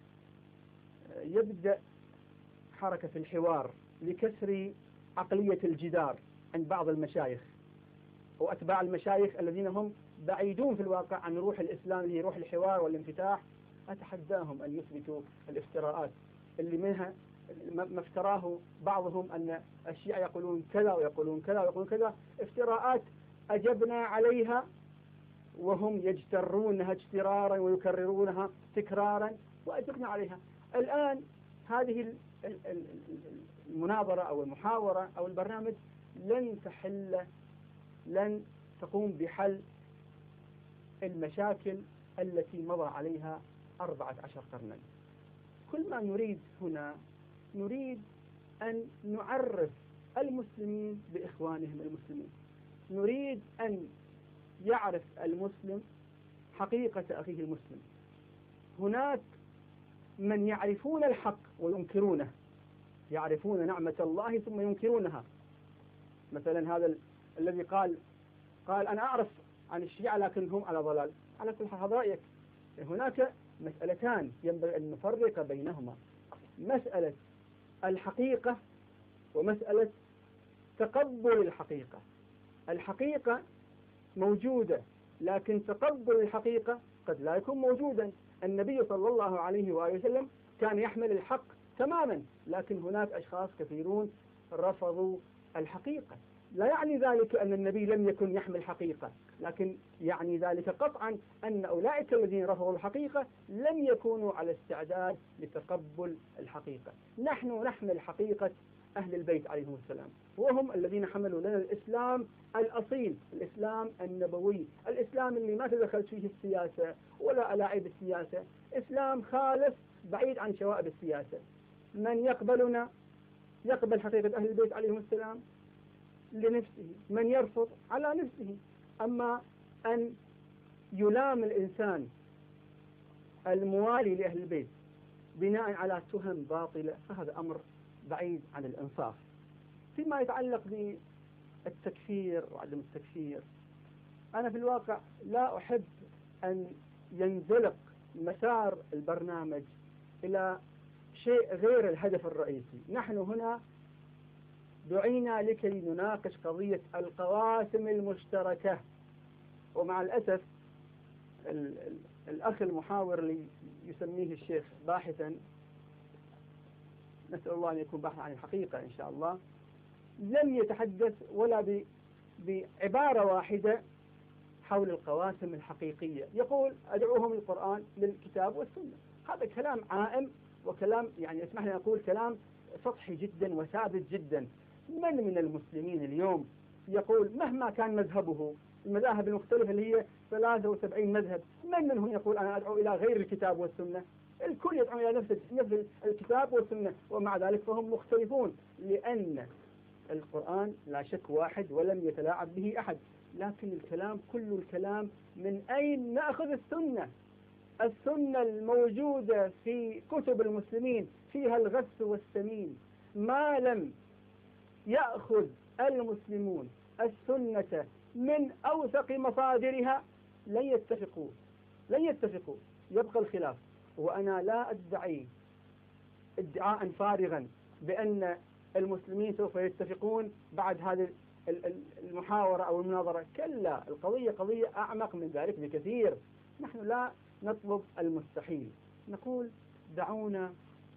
يبدأ حركة الحوار لكسر عقلية الجدار عند بعض المشايخ وأتباع المشايخ الذين هم بعيدون في الواقع عن روح الإسلام اللي هي روح الحوار والانفتاح. أتحداهم أن يثبتوا الافتراءات اللي منها ما افتراه بعضهم أن الشيعة يقولون كذا ويقولون كذا ويقولون كذا، افتراءات أجبنا عليها وهم يجترونها اجترارا ويكررونها تكرارا وأجبنا عليها. الآن هذه المناظرة أو المحاورة أو البرنامج لن تقوم بحل المشاكل التي مضى عليها 14 قرنا. كل ما نريد هنا نريد أن نعرف المسلمين بإخوانهم المسلمين، نريد أن يعرف المسلم حقيقة أخيه المسلم. هناك من يعرفون الحق وينكرونه، يعرفون نعمة الله ثم ينكرونها. مثلا هذا الذي قال أنا أعرف عن الشيعة لكن هم على ضلال. على كل حال هذا رأيك. هناك مسألتان ينبغي أن نفرق بينهما، مسألة الحقيقة ومسألة تقبل الحقيقة. الحقيقة موجودة، لكن تقبل الحقيقة قد لا يكون موجودا. النبي صلى الله عليه وآله وسلم كان يحمل الحق تماما، لكن هناك أشخاص كثيرون رفضوا الحقيقة. لا يعني ذلك أن النبي لم يكن يحمل حقيقة، لكن يعني ذلك قطعا أن أولئك الذين رفضوا الحقيقة لم يكونوا على استعداد لتقبل الحقيقة. نحن نحمل حقيقة أهل البيت عليهم السلام، وهم الذين حملوا لنا الإسلام الأصيل، الإسلام النبوي، الإسلام اللي ما تدخلت فيه السياسة ولا ألاعب السياسة، إسلام خالص بعيد عن شوائب السياسة. من يقبلنا يقبل حقيقة أهل البيت عليهم السلام لنفسه، من يرفض على نفسه. أما أن يلام الإنسان الموالي لأهل البيت بناء على تهم باطلة فهذا أمر بعيد عن الإنصاف. فيما يتعلق بالتكفير وعدم التكفير، أنا في الواقع لا أحب أن ينزلق مسار البرنامج إلى شيء غير الهدف الرئيسي. نحن هنا دعينا لكي نناقش قضية القواسم المشتركة، ومع الأسف الأخ المحاور اللي يسميه الشيخ باحثا، نسأل الله أن يكون باحثا عن الحقيقة إن شاء الله، لم يتحدث ولا بعبارة واحدة حول القواسم الحقيقية. يقول أدعوهم القرآن للكتاب والسنة. هذا كلام عائم وكلام يعني اسمح لي أقول كلام سطحي جدا وثابت جدا. من المسلمين اليوم يقول مهما كان مذهبه، المذاهب المختلفة اللي هي 73 مذهب، من منهم يقول أنا أدعو إلى غير الكتاب والسنة؟ الكل يدعو إلى نفس الكتاب والسنة، ومع ذلك فهم مختلفون، لأن القرآن لا شك واحد ولم يتلاعب به أحد. لكن الكلام كل الكلام من أين نأخذ السنة؟ السنة الموجودة في كتب المسلمين فيها الغث والسمين. ما لم يأخذ المسلمون السنة من أوثق مصادرها لن يتفقوا، يبقى الخلاف. وأنا لا أدعي ادعاء فارغا بأن المسلمين سوف يتفقون بعد هذه المحاورة أو المناظرة. كلا، القضية قضية أعمق من ذلك بكثير. نحن لا نطلب المستحيل، نقول دعونا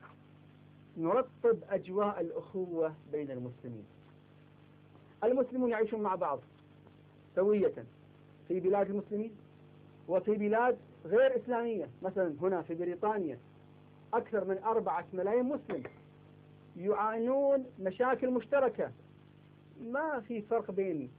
نرطب أجواء الأخوة بين المسلمين. المسلمون يعيشون مع بعض سوية في بلاد المسلمين وفي بلاد غير إسلامية. مثلا هنا في بريطانيا أكثر من 4 ملايين مسلم يعانون مشاكل مشتركة. ما في فرق بين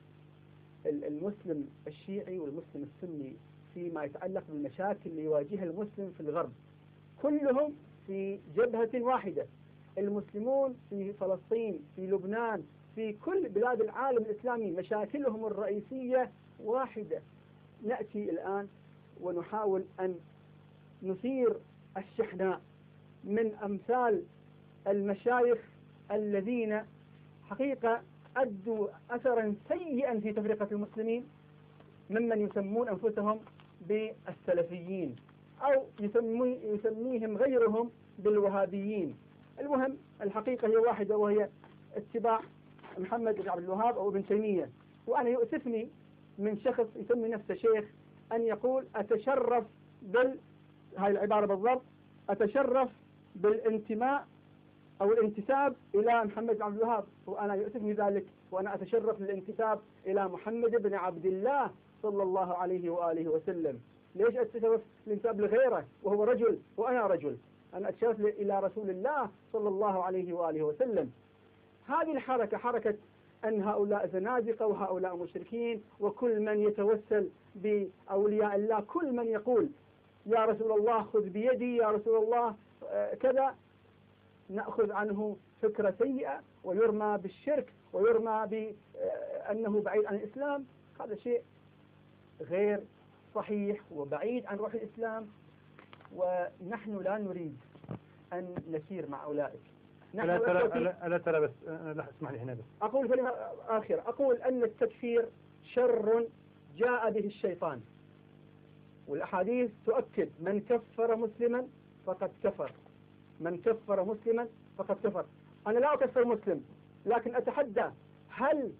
المسلم الشيعي والمسلم السني فيما يتعلق بالمشاكل اللي يواجهها المسلم في الغرب. كلهم في جبهة واحدة. المسلمون في فلسطين، في لبنان، في كل بلاد العالم الإسلامي مشاكلهم الرئيسية واحدة. نأتي الآن ونحاول أن نثير الشحناء من أمثال المشايخ الذين حقيقة أدوا أثرا سيئا في تفرقة المسلمين، ممن يسمون أنفسهم بالسلفيين أو يسميهم غيرهم بالوهابيين. المهم الحقيقة هي واحدة، وهي اتباع محمد بن عبد الوهاب أو ابن تيمية. وأنا يؤسفني من شخص يسمي نفسه شيخ أن يقول أتشرف هاي العبارة بالضبط، أتشرف بالانتماء أو الانتساب إلى محمد بن عبد الوهاب. وأنا يؤسفني ذلك، وأنا أتشرف بالانتساب إلى محمد بن عبد الله صلى الله عليه وآله وسلم. ليش أتشرف الانتساب لغيره وهو رجل وأنا رجل؟ أنا أتشرف إلى رسول الله صلى الله عليه وآله وسلم. هذه الحركة حركة أن هؤلاء زنادقة وهؤلاء مشركين، وكل من يتوسل بأولياء الله، كل من يقول يا رسول الله خذ بيدي، يا رسول الله كذا، نأخذ عنه فكرة سيئة ويرمى بالشرك ويرمى بأنه بعيد عن الإسلام. هذا شيء غير صحيح وبعيد عن روح الإسلام، ونحن لا نريد أن نسير مع أولئك. ألا ترى بس لا اسمح لي هنا بس أقول كلمة آخرة، أقول أن التكفير شر جاء به الشيطان، والأحاديث تؤكد من كفر مسلما فقد كفر، من كفر مسلما فقد كفر. أنا لا أكفر مسلم، لكن أتحدى هل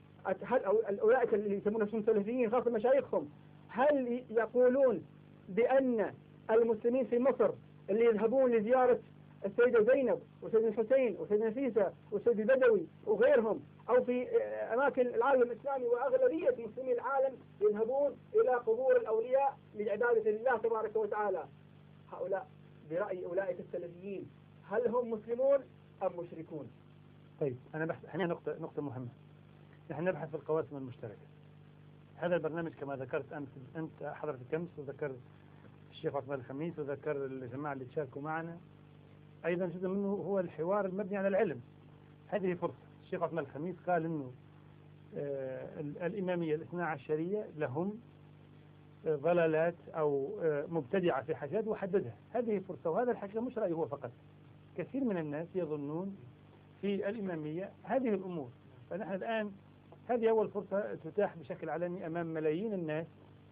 أولئك اللي يسمون نفسهم سلفيين خاصة مشايخهم، هل يقولون بأن المسلمين في مصر اللي يذهبون لزيارة السيدة زينب وسيد الحسين وسيد نفيسة وسيد البدوي وغيرهم، أو في أماكن العالم الإسلامي وأغلبية مسلمي العالم يذهبون إلى قبور الأولياء لعبادة الله تبارك وتعالى، هؤلاء برأي أولئك السلفيين هل هم مسلمون أم مشركون؟ طيب أنا بحث هنا نقطة مهمة. نحن نبحث في القواسم المشتركة. هذا البرنامج كما ذكرت أنت حضرتك أمس، وذكر الشيخ عثمان الخميس، وذكر الجماعة اللي تشاركوا معنا، أيضا جزء منه هو الحوار المبني على العلم. هذه فرصة. الشيخ عثمان الخميس قال إنه الإمامية الاثنا عشرية لهم ضلالات أو مبتدعة في حاجات وحددها. هذه فرصة، وهذا الحقيقة مش رأيه هو فقط. كثير من الناس يظنون في الإمامية هذه الأمور. فنحن الآن هذه أول فرصة تتاح بشكل علني أمام ملايين الناس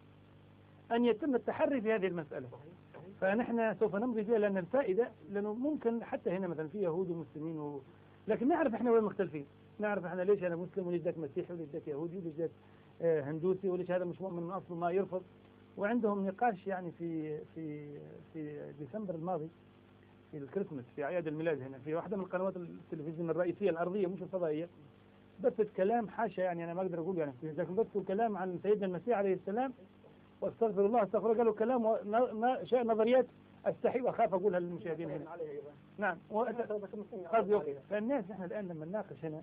أن يتم التحري في هذه المسألة. فنحن سوف نمضي فيها لأن الفائدة، لأنه ممكن حتى هنا مثلا في يهود ومسلمين لكن نعرف إحنا وين مختلفين، نعرف إحنا ليش أنا مسلم وليش ذاك مسيحي وليش ذاك يهودي وليش ذاك هندوسي وليش هذا مش مؤمن من أصله ما يرفض. وعندهم نقاش يعني في ديسمبر الماضي في الكريسماس، في أعياد الميلاد، هنا في واحدة من القنوات التلفزيون الرئيسية الأرضية مش الفضائية، بث كلام حاشا يعني أنا ما أقدر أقول يعني، لكن بث كلام عن سيدنا المسيح عليه السلام، واستغفر الله استغفر الله، قالوا كلام نظريات أستحي وأخاف أقولها للمشاهدين هنا. نعم قصدي فالناس نحن الآن لما نناقش هنا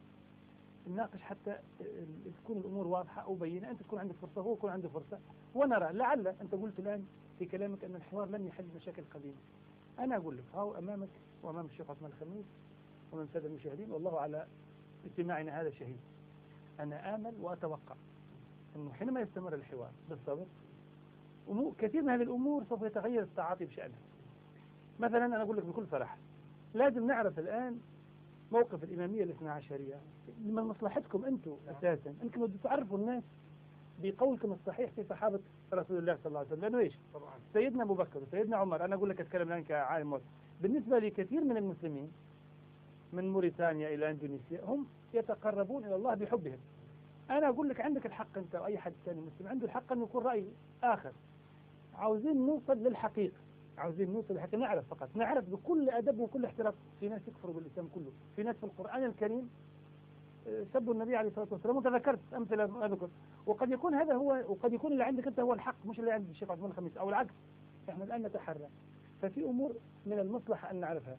نناقش حتى تكون الأمور واضحة أو بينة، أنت تكون عندك فرصة هو يكون عنده فرصة، ونرى لعل أنت قلت الآن في كلامك أن الحوار لن يحل مشاكل قديمة. أنا أقول لك هاو أمامك وأمام الشيخ عثمان الخميس ومن سادة المشاهدين، والله على اجتماعنا هذا شهيد. أنا آمل وأتوقع أنه حينما يستمر الحوار بالصبر كثير من هذه الأمور سوف يتغير التعاطي بشأنها. مثلا أنا أقول لك بكل صراحة، لازم نعرف الآن موقف الإمامية الاثنا عشرية من مصلحتكم أنتم أساسا، أنكم تعرفوا الناس بقولكم الصحيح في صحابة رسول الله صلى الله عليه وسلم. لأنه إيش؟ طبعا سيدنا أبو بكر وسيدنا عمر، أنا أقول لك أتكلم الآن كعالم بالنسبة لكثير من المسلمين من موريتانيا إلى إندونيسيا هم يتقربون إلى الله بحبهم. أنا أقول لك عندك الحق أنت وأي حد ثاني مسلم عنده الحق أن يكون رأي آخر. عاوزين نوصل للحقيقة، عاوزين نوصل للحقيقة، نعرف فقط نعرف بكل أدب وكل احترام. في ناس يكفروا بالإسلام كله، في ناس في القرآن الكريم سبوا النبي عليه الصلاة والسلام، وتذكرت أمثلة أذكر. وقد يكون هذا هو، وقد يكون اللي عندك أنت هو الحق مش اللي عند الشيخ عثمان الخميس أو العكس. إحنا الآن نتحرى، ففي أمور من المصلحة أن نعرفها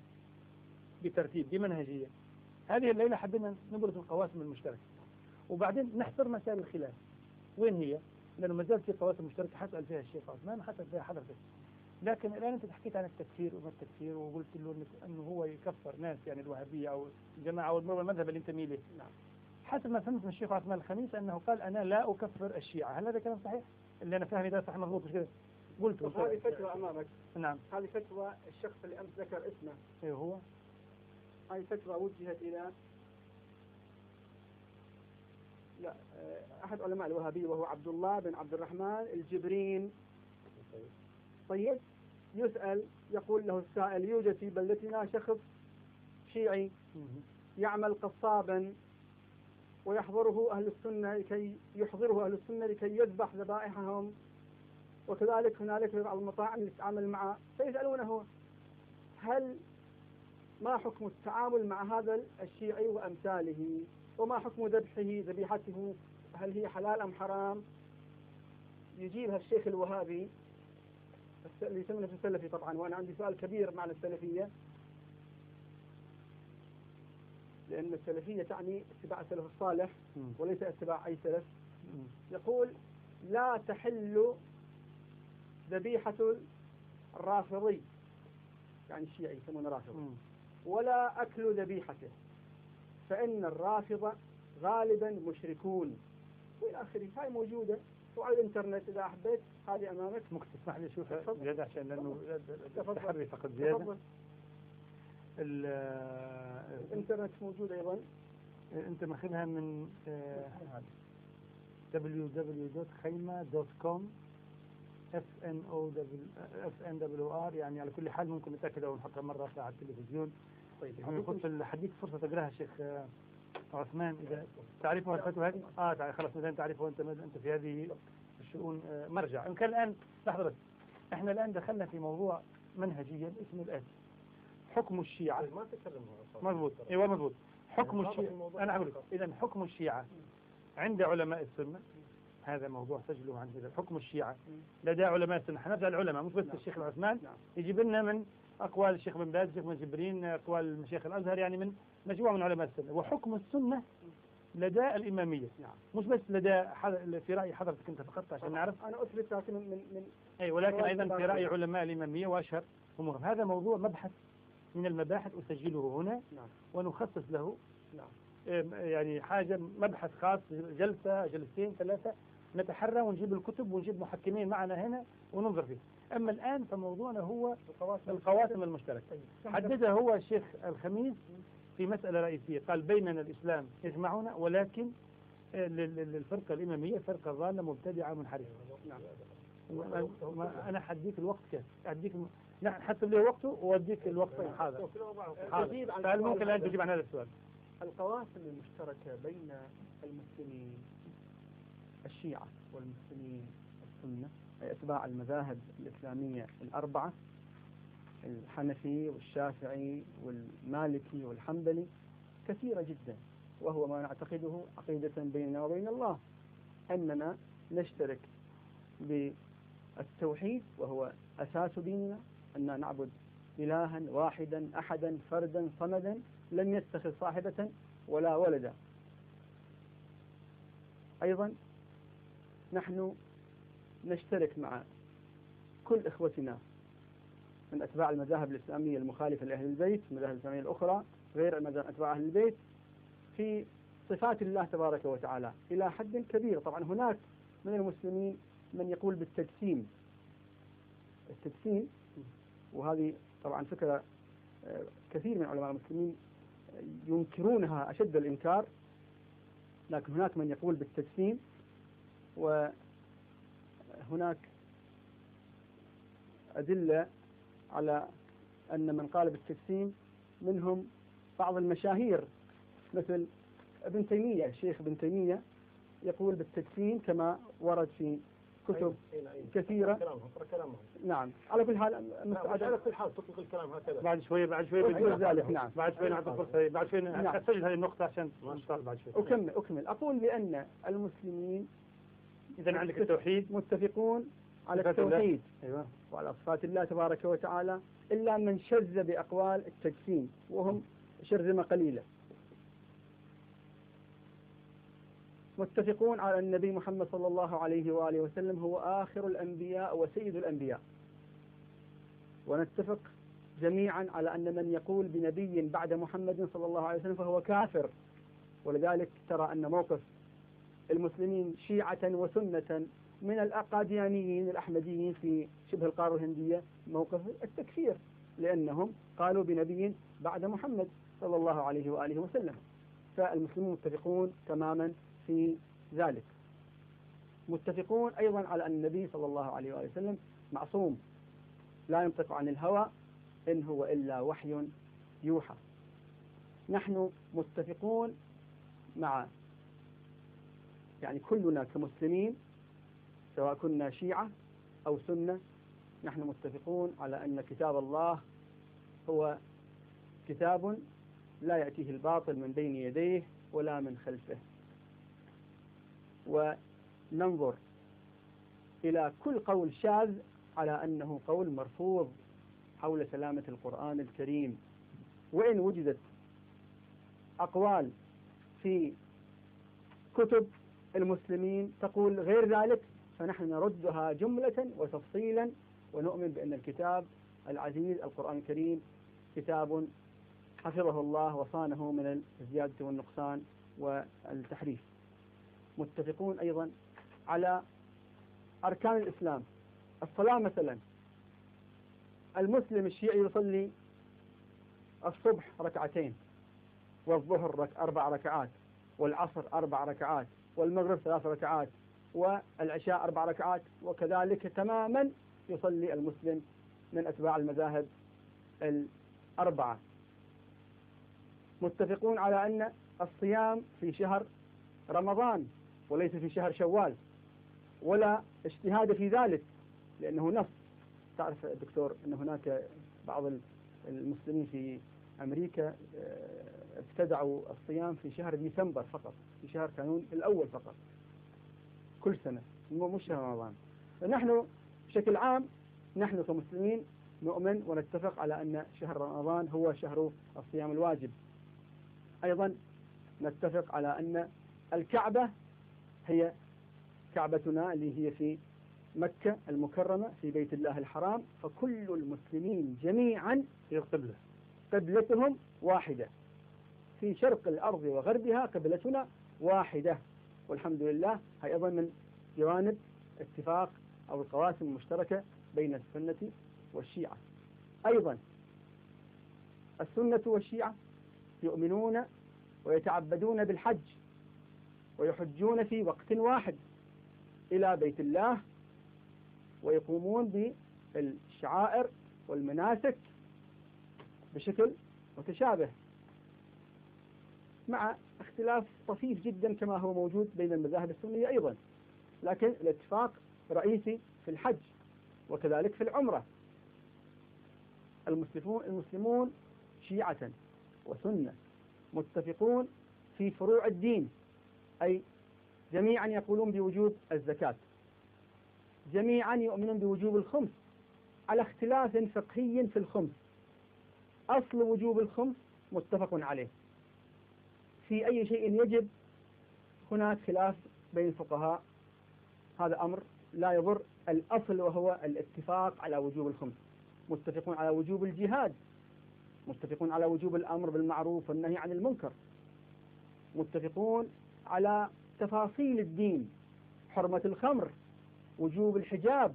بترتيب بمنهجية. هذه الليلة حبينا نبرز القواسم المشتركة، وبعدين نحصر مسائل الخلاف وين هي، لأنه ما زال في قواسم مشتركة حسأل فيها الشيخ عثمان وحسأل فيها حضرتك. لكن الآن أنت حكيت عن التكفير وما التكفير، وقلت له أنه هو يكفر ناس يعني الوهابية أو الجماعة أو المذهب اللي انتمي له. نعم. حسب ما فهمت من الشيخ عثمان الخميس أنه قال أنا لا أكفر الشيعة. هل هذا كلام صحيح؟ اللي أنا فاهم إذا صح مضبوط مش كده؟ قلت هذه فتوى أمامك. نعم. هذه فتوى الشخص اللي أمس ذكر اسمه. إيه هو؟ هذه فتوى وجهت إلى أحد علماء الوهابية وهو عبد الله بن عبد الرحمن الجبرين. طيب يسأل، يقول له السائل يوجد في بلدتنا شخص شيعي يعمل قصابا ويحضره أهل السنة لكي يذبح ذبائحهم، وكذلك هنالك بعض المطاعم اللي تتعامل معه، فيسألونه ما حكم التعامل مع هذا الشيعي وأمثاله، وما حكم ذبيحته، هل هي حلال أم حرام؟ يجيبها الشيخ الوهابي اللي يسمى نفسه السلفي طبعا، وأنا عندي سؤال كبير مع السلفية، لأن السلفية تعني اتباع السلف الصالح وليس اتباع أي سلف. يقول لا تحل ذبيحة الرافضي، يعني الشيعي يسمونه رافضي، ولا أكل ذبيحته، فإن الرافضة غالبا مشركون، وإلى آخره. هاي موجودة وعلى الإنترنت إذا أحبيت، هذه أمامك. ممكن تسمح لي أشوفها زيادة عشان لأنه التحري فقط زيادة. الإنترنت موجود أيضا. أنت ماخذها من www.khayma.com FNWR، يعني على كل حال ممكن نتأكد أو نحطها مرة على التلفزيون. طيب حديك فرصة تقراها شيخ عثمان إذا تعرفها الفتوى هذه. خلاص مثلا تعرفها أنت في هذه الشؤون مرجع. إن كان الآن لحظة بس، إحنا الآن دخلنا في موضوع منهجيا اسمه الآتي: حكم الشيعة. ما تكلم مضبوط، ايوه مضبوط. حكم الشيعة، انا اقول لك اذا حكم الشيعة عند علماء السنة، هذا موضوع سجله عن هذا. حكم الشيعة لدى علماء السنة، حنرجع العلماء مش بس الشيخ العثمان، يجيب لنا من اقوال الشيخ بن باز، الشيخ بن جبرين، اقوال مشايخ الازهر، يعني من مجموعة من علماء السنة. وحكم السنة لدى الإمامية، مش بس لدى في رأي حضرتك أنت فقط عشان نعرف. أنا أثبت لكن من أي، ولكن أيضا في رأي علماء الإمامية وأشهر أمورهم. هذا موضوع مبحث من المباحث أسجله هنا ونخصص له يعني حاجة مبحث خاص، جلسة جلستين ثلاثة نتحرى ونجيب الكتب ونجيب محكمين معنا هنا وننظر فيه. أما الآن فموضوعنا هو القواسم المشتركة. حددها هو الشيخ الخميس في مسألة رئيسية، قال بيننا الإسلام يجمعنا، ولكن للفرقة الإمامية فرقة ضالة مبتدعة منحرفة. أنا حديك الوقت كيف أديك، حتى له وقته وأديك الوقت الحاضر. فهل ممكن الآن تجيب عن هذا السؤال؟ القواسم المشتركة بين المسلمين الشيعة والمسلمين السنة، أي أتباع المذاهب الإسلامية الأربعة، الحنفي والشافعي والمالكي والحنبلي، كثيرة جدا. وهو ما نعتقده عقيدة بيننا وبين الله، أننا نشترك بالتوحيد وهو أساس ديننا، أن نعبد إلها واحدا أحدا فردا صمدا لم يتخذ صاحبة ولا ولدا. أيضا نحن نشترك مع كل إخوتنا من أتباع المذاهب الإسلامية المخالفة لأهل البيت، المذاهب الإسلامية الأخرى غير أتباع أهل البيت، في صفات الله تبارك وتعالى إلى حد كبير. طبعا هناك من المسلمين من يقول بالتجسيم، التجسيم، وهذه طبعا فكرة كثير من علماء المسلمين ينكرونها أشد الإنكار، لكن هناك من يقول بالتجسيم. وهناك أدلة على أن من قال بالتجسيم منهم بعض المشاهير مثل ابن تيمية. الشيخ ابن تيمية يقول بالتجسيم كما ورد في كتب كثيرة. نعم، على كل حال على كل حال تطلق الكلام هكذا. بعد شوية ذلك. نعم، بعد شوية نعطي فرصة، بعد شوية أسجل هذه النقطة عشان نشتغل بعد شوية. أكمل أقول بأن المسلمين إذا عندك التوحيد متفقون على التوحيد، أيوة، وعلى صفات الله تبارك وتعالى، إلا من شذ بأقوال التجسيم وهم شرذمة قليلة. متفقون على النبي محمد صلى الله عليه وآله وسلم هو آخر الأنبياء وسيد الأنبياء، ونتفق جميعا على أن من يقول بنبي بعد محمد صلى الله عليه وسلم فهو كافر. ولذلك ترى أن موقف المسلمين شيعة وسنة من القاديانيين الأحمديين في شبه القارة الهندية موقف التكفير، لأنهم قالوا بنبي بعد محمد صلى الله عليه وآله وسلم. فالمسلمون متفقون تماما في ذلك. متفقون أيضا على أن النبي صلى الله عليه وآله وسلم معصوم، لا ينطق عن الهوى، إن هو إلا وحي يوحى. نحن متفقون مع، يعني كلنا كمسلمين سواء كنا شيعة أو سنة، نحن متفقون على أن كتاب الله هو كتاب لا يأتيه الباطل من بين يديه ولا من خلفه. وننظر إلى كل قول شاذ على أنه قول مرفوض حول سلامة القرآن الكريم. وإن وجدت أقوال في كتب المسلمين تقول غير ذلك فنحن نردها جملة وتفصيلا، ونؤمن بأن الكتاب العزيز القرآن الكريم كتاب حفظه الله وصانه من الزيادة والنقصان والتحريف. متفقون أيضا على أركان الإسلام. الصلاة مثلا، المسلم الشيعي يصلي الصبح ركعتين، والظهر 4 ركعات، والعصر 4 ركعات، والمغرب 3 ركعات، والعشاء 4 ركعات، وكذلك تماما يصلي المسلم من أتباع المذاهب الأربعة. متفقون على أن الصيام في شهر رمضان وليس في شهر شوال، ولا اجتهاد في ذلك لأنه نص. تعرف دكتور أن هناك بعض المسلمين في أمريكا ابتدعوا الصيام في شهر ديسمبر فقط، في شهر كانون الأول فقط كل سنة، مش شهر رمضان. فنحن بشكل عام نحن كمسلمين نؤمن ونتفق على أن شهر رمضان هو شهر الصيام الواجب. أيضا نتفق على أن الكعبة هي كعبتنا اللي هي في مكة المكرمة في بيت الله الحرام، فكل المسلمين جميعا هي القبلة، قبلتهم واحدة، في شرق الأرض وغربها قبلتنا واحدة، والحمد لله. هي أيضا من جوانب اتفاق أو القواسم المشتركة بين السنة والشيعة. أيضا السنة والشيعة يؤمنون ويتعبدون بالحج، ويحجون في وقت واحد إلى بيت الله، ويقومون بالشعائر والمناسك بشكل متشابه، مع اختلاف طفيف جدا كما هو موجود بين المذاهب السنية أيضا، لكن الاتفاق رئيسي في الحج وكذلك في العمرة. المسلمون شيعة وسنة متفقون في فروع الدين، أي جميعا يقولون بوجوب الزكاة، جميعا يؤمنون بوجوب الخمس على اختلاف فقهي في الخمس. أصل وجوب الخمس متفق عليه، في أي شيء يجب هناك خلاف بين الفقهاء، هذا أمر لا يضر الأصل وهو الاتفاق على وجوب الخمس. متفقون على وجوب الجهاد، متفقون على وجوب الأمر بالمعروف والنهي عن المنكر، متفقون على تفاصيل الدين، حرمة الخمر، وجوب الحجاب،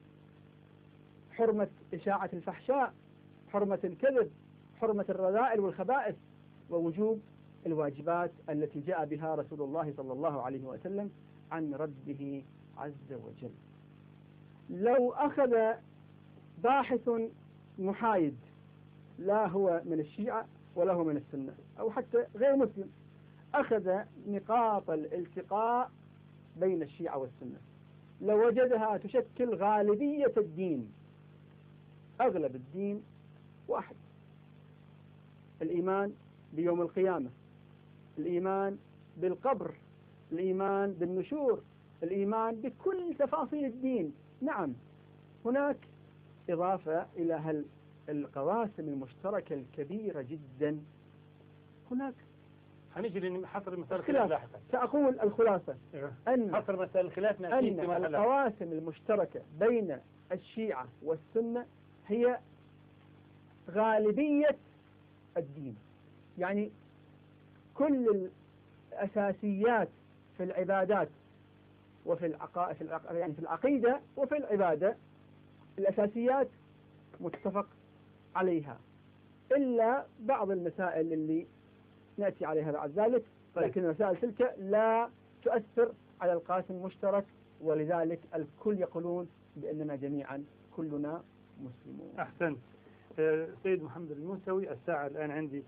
حرمة إشاعة الفحشاء، حرمة الكذب، حرمة الرذائل والخبائث، ووجوب الواجبات التي جاء بها رسول الله صلى الله عليه وسلم عن ربه عز وجل. لو أخذ باحث محايد لا هو من الشيعة ولا هو من السنة أو حتى غير مسلم، أخذ نقاط الالتقاء بين الشيعة والسنة لوجدها تشكل غالبية الدين. أغلب الدين واحد: الإيمان بيوم القيامة، الإيمان بالقبر، الإيمان بالنشور، الإيمان بكل تفاصيل الدين. نعم هناك إضافة إلى القواسم المشتركة الكبيرة جدا، هناك هنيجي لحصر المسائل الخلاف لاحقا. سأقول الخلاصة أن حصر مسائل الخلاف أن القواسم المشتركة بين الشيعة والسنة هي غالبية الدين، يعني كل الأساسيات في العبادات وفي يعني في العقيدة وفي العبادة، الأساسيات متفق عليها، إلا بعض المسائل اللي نأتي عليها بعد ذلك. لكن المسائل تلك لا تؤثر على القاسم المشترك، ولذلك الكل يقولون بأننا جميعا كلنا مسلمون. أحسنت سيد محمد الموسوي. الساعة الآن عندي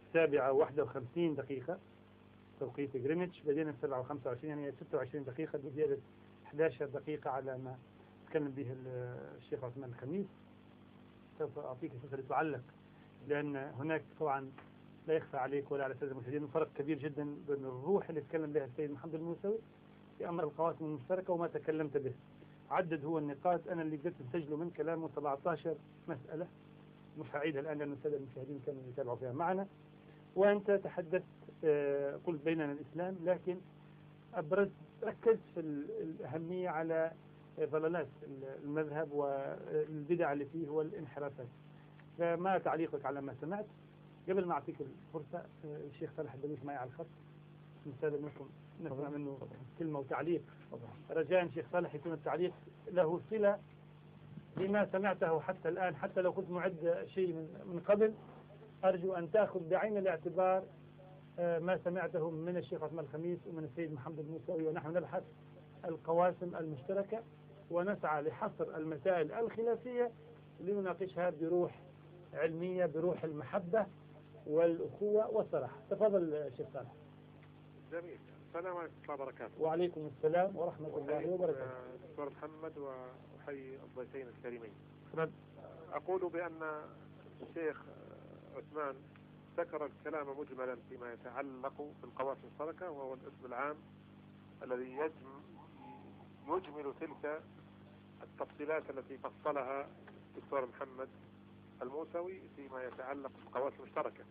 7:51 توقيت غرينتش، بدينا 7:25 يعني 26 دقيقة بزيادة 11 دقيقة على ما تكلم به الشيخ عثمان الخميس. سوف أعطيك فرصة لتعلق، لأن هناك طبعا لا يخفى عليك ولا على السادة المشاهدين فرق كبير جدا بين الروح اللي تكلم بها السيد محمد الموسوي في أمر القواسم المشتركة وما تكلمت به. عدد هو النقاط، أنا اللي قدرت أسجله من كلامه 17 مسألة، مش هعيدها الآن لأن السادة المشاهدين كانوا يتابعوا فيها معنا. وأنت تحدثت قلت بيننا الإسلام، لكن ركزت في الأهمية على ضلالات المذهب والبدع اللي فيه والانحرافات. فما تعليقك على ما سمعت؟ قبل ما أعطيك الفرصة، الشيخ صالح الدرويش معي على الخط، نستاذن منكم نسمع منه كلمة وتعليق. رجاء شيخ صالح يكون التعليق له صلة لما سمعته حتى الآن، حتى لو كنت معد شيء من قبل أرجو أن تأخذ بعين الاعتبار ما سمعته من الشيخ عثمان الخميس ومن السيد محمد الموسوي، ونحن نبحث القواسم المشتركة ونسعى لحصر المسائل الخلافية لنناقشها بروح علمية، بروح المحبة والأخوة والصراحة. تفضل شيخ صالح. جميل. السلام عليكم ورحمة الله وبركاته. وعليكم السلام ورحمة الله وبركاته. دكتور محمد وأحيي الضيفين الكريمين. أقول بأن الشيخ عثمان ذكر الكلام مجملا فيما يتعلق بالقواسم المشتركة، وهو الاسم العام الذي يجمل تلك التفصيلات التي فصلها الدكتور محمد الموسوي فيما يتعلق بالقواسم المشتركة.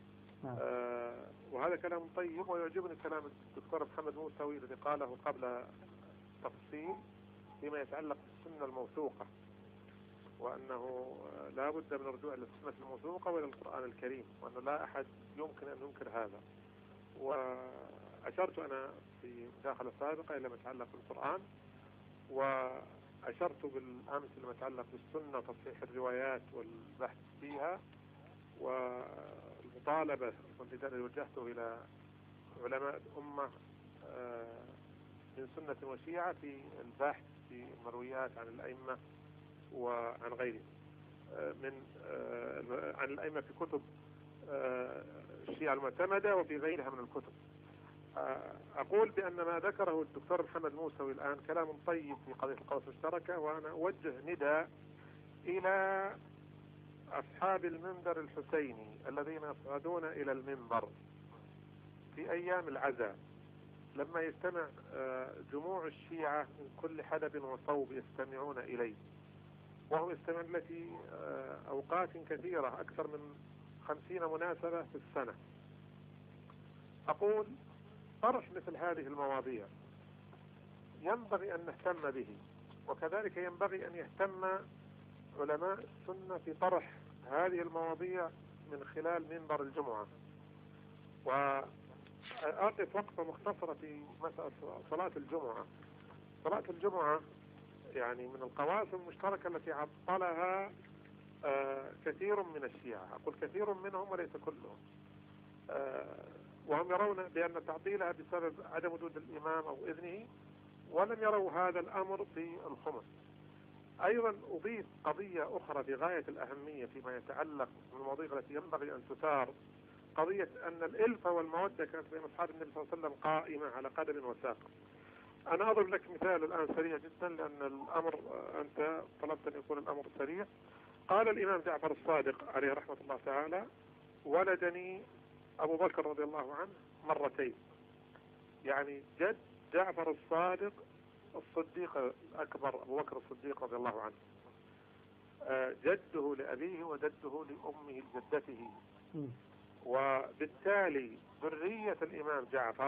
وهذا كلام طيب، ويعجبني كلام الدكتور محمد الموسوي الذي قاله قبل تفصيل فيما يتعلق بالسنة الموثوقة، وأنه لا بد من الرجوع إلى السنة الموثوقة وإلى القرآن الكريم، وأنه لا أحد يمكن أن ينكر هذا. وأشرت أنا في مداخلة سابقة إلى ما يتعلق بالقرآن، وأشرت بالأمس لما يتعلق بالسنة وتصحيح الروايات والبحث فيها، والمطالبة والنداء الذي وجهته إلى علماء الأمة من سنة وشيعة في البحث في المرويات عن الأئمة وعن غيرهم عن الأئمة في كتب الشيعة المعتمدة وفي غيرها من الكتب. أقول بأن ما ذكره الدكتور محمد الموسوي الآن كلام طيب في قضية القواسم المشتركة، وأنا أوجه نداء إلى أصحاب المنبر الحسيني الذين يصعدون إلى المنبر في أيام العزاء، لما يجتمع جموع الشيعة من كل حدب وصوب يستمعون إليه، وهم يستمعون التي أوقات كثيرة أكثر من 50 مناسبة في السنة. أقول طرح مثل هذه المواضيع ينبغي أن نهتم به، وكذلك ينبغي أن يهتم علماء السنة في طرح هذه المواضيع من خلال منبر الجمعة. وأقف وقفة مختصرة في مسألة صلاة الجمعة. صلاة الجمعة يعني من القواسم المشتركة التي عطلها كثير من الشيعة، أقول كثير منهم وليس كلهم، وهم يرون بأن تعطيلها بسبب عدم وجود الإمام أو إذنه، ولم يروا هذا الأمر في الخمس. أيضا أضيف قضية أخرى بغاية الأهمية فيما يتعلق بالمواضيع التي ينبغي أن تثار، قضية أن الإلفة والمودة كانت بين أصحاب النبي صلى الله عليه وسلم قائمة على قدم وساق. أنا أضرب لك مثال الآن سريع جدا، لأن الأمر أنت طلبت أن يكون الأمر سريع. قال الإمام جعفر الصادق عليه رحمة الله تعالى: ولدني أبو بكر رضي الله عنه مرتين. يعني جد جعفر الصادق الصديق الأكبر أبو بكر الصديق رضي الله عنه، جده لأبيه وجده لأمه لجدته، وبالتالي ذرية الإمام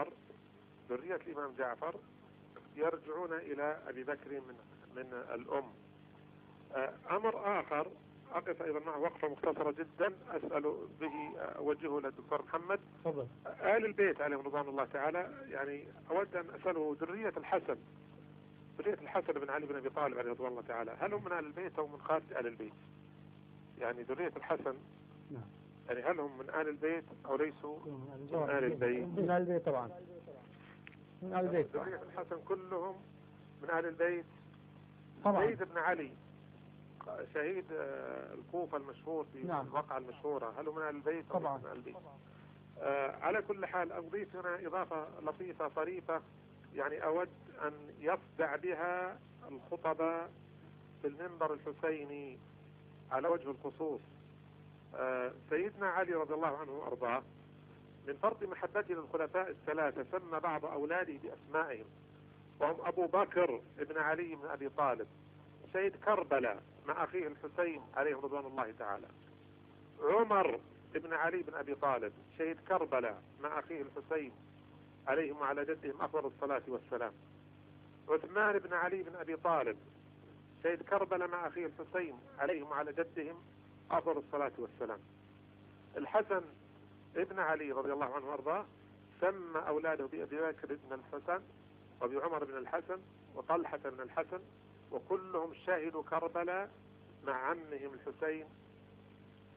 جعفر يرجعون إلى أبي بكر من الأم. أمر آخر أقف أيضا معه وقفة مختصرة جدا أسأل به أوجهه للدكتور محمد. آل البيت عليهم رضوان الله تعالى، يعني أود أن أسأله ذرية الحسن بن علي بن أبي طالب عليه رضوان الله تعالى، هل هم من آل البيت أو من خارج آل البيت؟ يعني ذرية الحسن يعني هل هم من آل البيت أو ليسوا من آل البيت؟ من آل البيت طبعا، من آل البيت. ذرية الحسن كلهم من آل البيت طبعا. زيد بن علي شهيد الكوفة المشهور في الواقعة المشهورة، هل هم من آل البيت أو طبعا. من آل البيت؟ على كل حال أضيف هنا إضافة لطيفة طريفة، يعني أود أن يصدع بها الخطبة في المنبر الحسيني على وجه الخصوص. سيدنا علي رضي الله عنه وأرضاه من فرط محبته للخلفاء الثلاثة سمى بعض أولاده بأسمائهم، وهم أبو بكر ابن علي بن أبي طالب شهيد كربلاء مع أخيه الحسين عليه رضوان الله تعالى، عمر ابن علي بن أبي طالب شهيد كربلاء مع أخيه الحسين عليهم وعلى جدهم أفضل الصلاة والسلام، عثمان بن علي بن أبي طالب شهيد كربلاء مع أخيه الحسين عليهم وعلى جدهم أفضل الصلاة والسلام. الحسن ابن علي رضي الله عنه وارضاه سمى أولاده بأبي بكر بن الحسن وبعمر بن الحسن وطلحة بن الحسن، وكلهم شهدوا كربلاء مع عمهم الحسين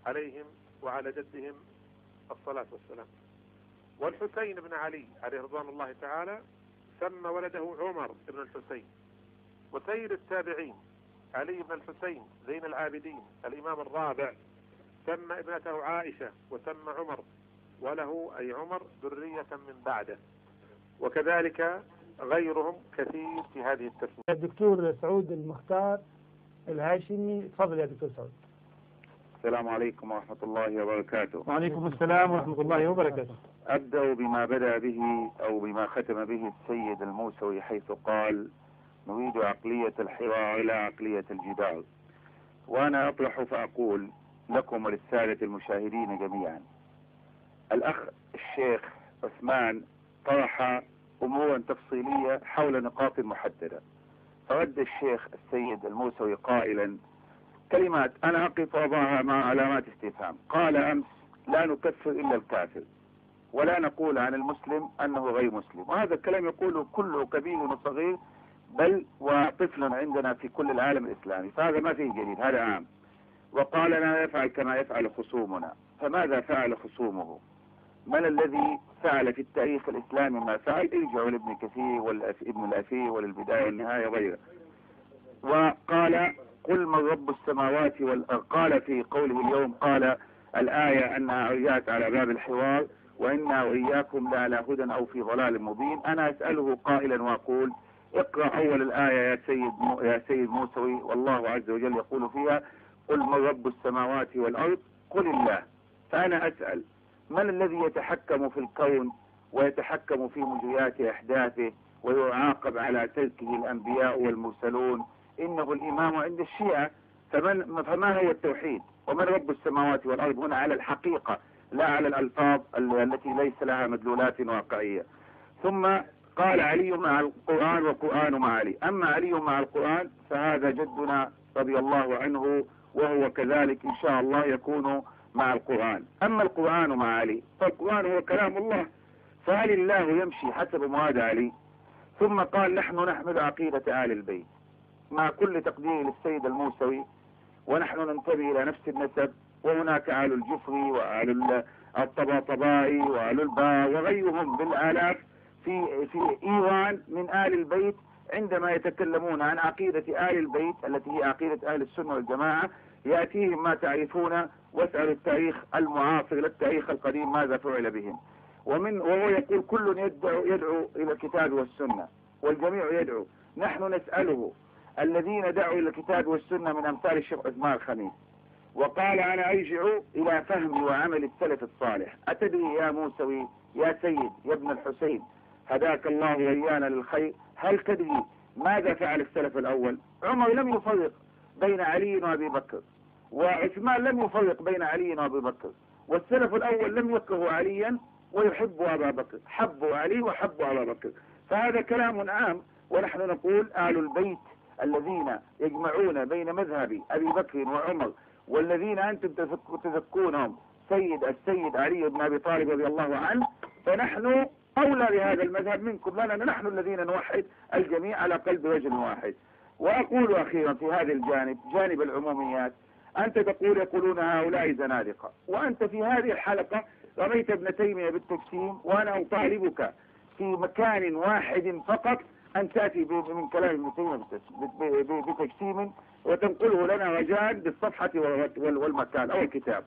عليهم وعلى جدهم الصلاة والسلام. والحسين بن علي عليه رضوان الله تعالى سمى ولده عمر بن الحسين. وسيد التابعين علي بن الحسين زين العابدين الإمام الرابع سمى ابنته عائشة وسمى عمر، وله أي عمر ذرية من بعده، وكذلك غيرهم كثير في هذه التسمية. الدكتور سعود المختار الهاشمي، تفضل يا دكتور سعود. السلام عليكم ورحمة الله وبركاته. وعليكم السلام ورحمة الله وبركاته. أبدأ بما بدأ به أو بما ختم به السيد الموسوي، حيث قال: نريد عقلية الحوار لا عقلية الجدال. وأنا أطرح فأقول لكم وللسادة المشاهدين جميعا، الأخ الشيخ عثمان طرح أمورا تفصيلية حول نقاط محددة، فرد الشيخ السيد الموسوي قائلا كلمات أنا أقف وضعها مع علامات استفهام. قال أمس: لا نكفر إلا الكافر، ولا نقول عن المسلم أنه غير مسلم. وهذا الكلام يقوله كله كبير وصغير، بل وطفل عندنا في كل العالم الإسلامي، فهذا ما فيه جديد، هذا عام. وقال لا يفعل كما يفعل خصومنا. فماذا فعل خصومه؟ من الذي فعل في التاريخ الإسلامي ما فعل؟ ارجعوا لابن كثير والابن الأثير وللبداية والنهاية وغيره. وقال: قل من رب السماوات والأرض. قال في قوله اليوم، قال الآية أنها رجعت على باب الحوار: وإنا وإياكم لعلى هدى أو في ضلال مبين. أنا أسأله قائلا وأقول: اقرأ أول الآية يا سيد موسوي، والله عز وجل يقول فيها: قل من رب السماوات والأرض قل الله. فأنا أسأل: من الذي يتحكم في الكون ويتحكم في مجريات أحداثه ويعاقب على تركه الأنبياء والمرسلون؟ إنه الإمام عند الشيعة. فما هو التوحيد؟ ومن رب السماوات والأرض هنا على الحقيقة، لا على الألفاظ التي ليس لها مدلولات واقعية. ثم قال: علي مع القرآن والقرآن مع علي. أما علي مع القرآن فهذا جدنا رضي الله عنه، وهو كذلك إن شاء الله يكون مع القرآن. أما القرآن مع علي فالقرآن هو كلام الله، فهل الله يمشي حسب مراد علي؟ ثم قال: نحن نحمل عقيدة آل البيت، مع كل تقدير للسيد الموسوي، ونحن ننتمي إلى نفس النسب، وهناك آل الجفري وآل الطباطبائي وآل الباء وغيرهم بالآلاف في إيران من آل البيت. عندما يتكلمون عن عقيدة آل البيت التي هي عقيدة أهل السنة والجماعة يأتيهم ما تعرفون، واسألوا التاريخ المعاصر للتاريخ القديم ماذا فعل بهم. وهو يقول: كل يدعو إلى الكتاب والسنة والجميع يدعو. نحن نسأله: الذين دعوا إلى الكتاب والسنة من أمثال الشيخ عثمان الخميس، وقال: أنا أرجع إلى فهم وعمل السلف الصالح. أتدري يا موسوي يا سيد يا ابن الحسين هداك الله وإيانا للخير، هل تدري ماذا فعل السلف الأول؟ عمر لم يفرق بين علي وأبي بكر، وعثمان لم يفرق بين علي وأبي بكر، والسلف الأول لم يكرهوا عليا ويحبوا أبا بكر، حبوا علي وحبوا أبا بكر. فهذا كلام عام. ونحن نقول: آل البيت الذين يجمعون بين مذهب أبي بكر وعمر، والذين أنتم تذكونهم السيد علي بن أبي طالب رضي الله عنه، فنحن أولى بهذا المذهب منكم، لأننا نحن الذين نوحد الجميع على قلب رجل واحد. وأقول أخيرا في هذا الجانب، جانب العموميات، أنت تقول يقولون هؤلاء زنادقة، وأنت في هذه الحلقة رميت ابن تيمية بالتجسيم، وأنا أطالبك في مكان واحد فقط أن تأتي من كلام ابن تيمية بتجسيم وتنقله لنا رجاء بالصفحة والمكان أو الكتاب.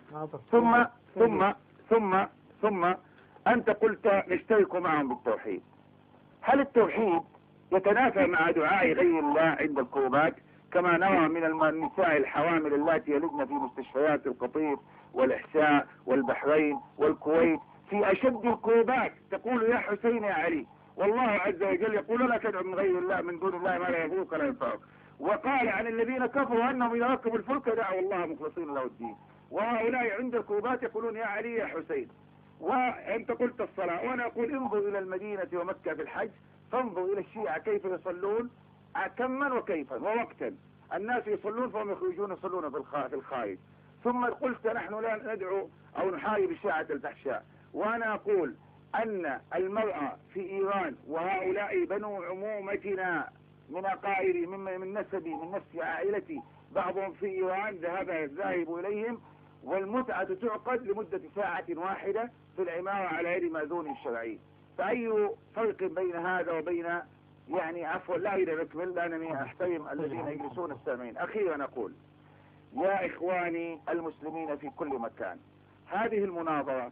ثم أنت قلت نشترك معهم بالتوحيد. هل التوحيد يتنافى مع دعاء غير الله عند القربات، كما نرى من النساء الحوامل اللاتي يلدن في مستشفيات القطيف والإحساء والبحرين والكويت في أشد القربات تقول: يا حسين يا علي، والله عز وجل يقول: لا تدعو من غير الله من دون الله ما لا يضرك ولا ينفعك. وقال عن الذين كفروا أنهم إذا ركبوا الفلك دعوا الله مخلصين له الدين. وهؤلاء عند القربات يقولون: يا علي يا حسين. وأنت قلت الصلاة، وأنا أقول: انظر إلى المدينة ومكة في الحج، فانظر إلى الشيعة كيف يصلون كما وكيفا ووقتا. الناس يصلون فهم يخرجون يصلون في الخارج. ثم قلت: نحن لا ندعو أو نحارب الشيعة الفحشاء. وأنا أقول أن المرأة في إيران، وهؤلاء بنو عمومتنا من عقائدي من نسبي من نفس عائلتي، بعضهم في إيران ذاهب إليهم والمتعة تعقد لمدة ساعة واحدة في العمارة على يد مأذون الشرعي. فأي فرق بين هذا وبين يعني عفوا لا أريد أكمل لأنني أحترم الذين يجلسون السامعين. أخيرا أقول يا إخواني المسلمين في كل مكان، هذه المناظرة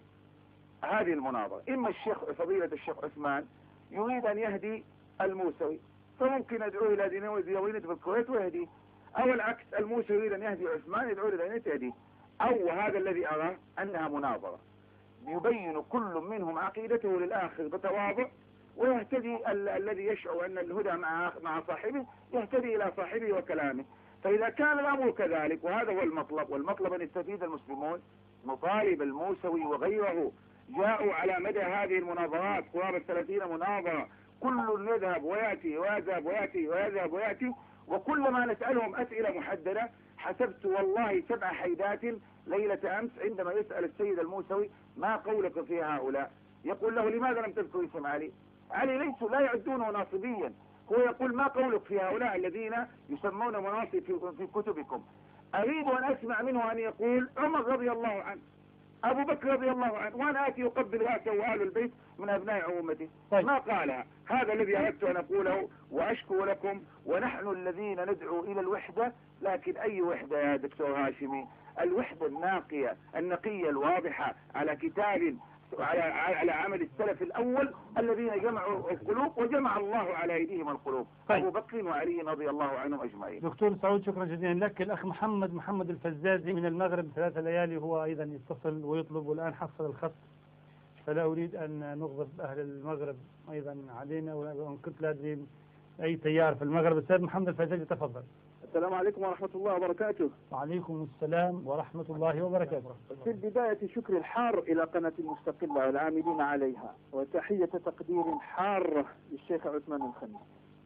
إما فضيلة الشيخ عثمان يريد أن يهدي الموسوي فممكن أدعوه إلى دينوية في الكويت ويهدي، أو العكس الموسوي يريد أن يهدي عثمان يدعو إلى دينوية يهدي، أو هذا الذي أرى أنها مناظرة يبين كل منهم عقيدته للآخر بتواضع، ويهتدي الذي يشعر أن الهدى مع صاحبه يهتدي إلى صاحبه وكلامه. فإذا كان الأمر كذلك وهذا هو المطلب، والمطلب أن يستفيد المسلمون، نطالب الموسوي وغيره جاءوا على مدى هذه المناظرات قرابة 30 مناظرة، كل يذهب ويأتي ويذهب ويأتي ويذهب ويأتي، وكل ما نسألهم أسئلة محددة. حسبت والله 7 حيدات ليلة أمس عندما يسأل السيد الموسوي ما قولك في هؤلاء، يقول له لماذا لم تذكر اسم علي؟ علي لا يعدونه ناصبيا، هو يقول ما قولك في هؤلاء الذين يسمون مناصب في كتبكم. أريد أن أسمع منه أن يقول عمر رضي الله عنه، أبو بكر رضي الله عنه، وأنا آتي أقبل رأسه وآل البيت من أبناء أمته. ما قالها. هذا الذي أردت أن أقوله، وأشكو لكم. ونحن الذين ندعو إلى الوحدة، لكن أي وحدة يا دكتور هاشمي؟ الوحدة النقية الواضحة على كتاب على عمل السلف الأول الذين جمعوا القلوب وجمع الله على أيديهم القلوب. أبو بكر وعلي رضي الله عنهم أجمعين. دكتور سعود شكرا جزيلا لك. الأخ محمد الفزازي من المغرب 3 ليالي هو أيضا يتصل ويطلب، والآن حصل الخط، فلا أريد أن نغضب أهل المغرب أيضا علينا، وإن كنت لا أدري أي تيار في المغرب. السيد محمد الفزازي تفضل. السلام عليكم ورحمة الله وبركاته. وعليكم السلام ورحمة الله وبركاته. في البداية شكر الحار إلى قناة المستقلة والعاملين عليها، وتحية تقدير حارة للشيخ عثمان الخميس.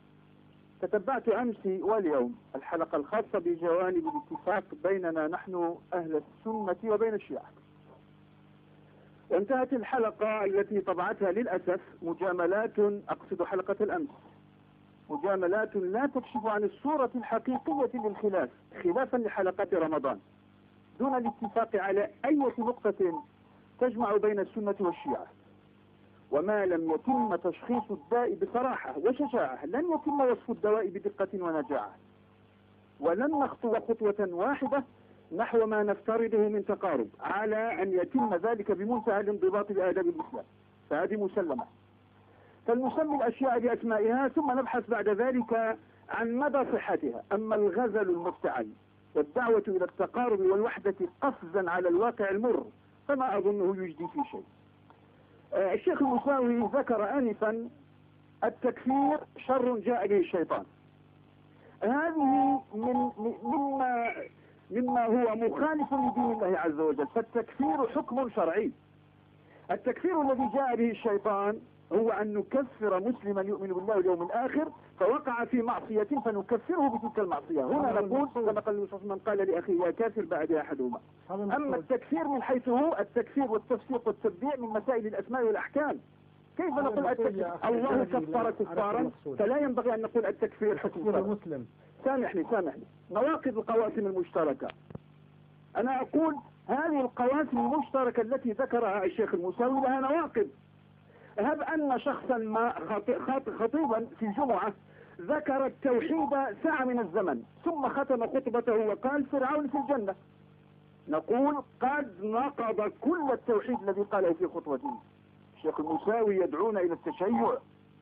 تتبعت أمس واليوم الحلقة الخاصة بجوانب الاتفاق بيننا نحن أهل السنة وبين الشيعة، وانتهت الحلقة التي طبعتها للأسف مجاملات، أقصد حلقة الأمس، مجاملات لا تكشف عن الصورة الحقيقية للخلاف خلافا لحلقات رمضان، دون الاتفاق على أي نقطة تجمع بين السنة والشيعة. وما لم يتم تشخيص الداء بصراحة وشجاعة لن يتم وصف الدواء بدقة ونجاعة، ولن نخطو خطوة واحدة نحو ما نفترضه من تقارب على أن يتم ذلك بمنتهى الانضباط بآداب الإسلام، فهذه مسلمة. فلنسمي الأشياء بأسمائها ثم نبحث بعد ذلك عن مدى صحتها. أما الغزل المفتعل والدعوة إلى التقارب والوحدة قفزا على الواقع المر فما أظنه يجدي في شيء. الشيخ المساوي ذكر آنفا التكفير شر جاء به الشيطان. هذه مما هو مخالف لدين الله عز وجل، فالتكفير حكم شرعي. التكفير الذي جاء به الشيطان هو أن نكفر مسلما يؤمن بالله واليوم الآخر فوقع في معصية فنكفره بتلك المعصية. هنا نقول كما قال النبي صلى الله عليه وسلم قال لأخيه يا كافر بعد أحدهما. أما التكفير من حيث هو التكفير والتفسيق والتبديع من مسائل الأسماء والأحكام. كيف نقول التكفير؟ الله كفر كفارا، فلا ينبغي أن نقول التكفير حكم مسلم. سامحني نواقض القواسم المشتركة. أنا أقول هذه القواسم المشتركة التي ذكرها الشيخ المساوي لها نواقض. هب أن شخصا ما خطيبا في جمعة ذكر التوحيد ساعة من الزمن ثم ختم خطبته وقال فرعون في الجنة، نقول قد نقض كل التوحيد الذي قاله في خطبته. الشيخ المساوي يدعون إلى التشيع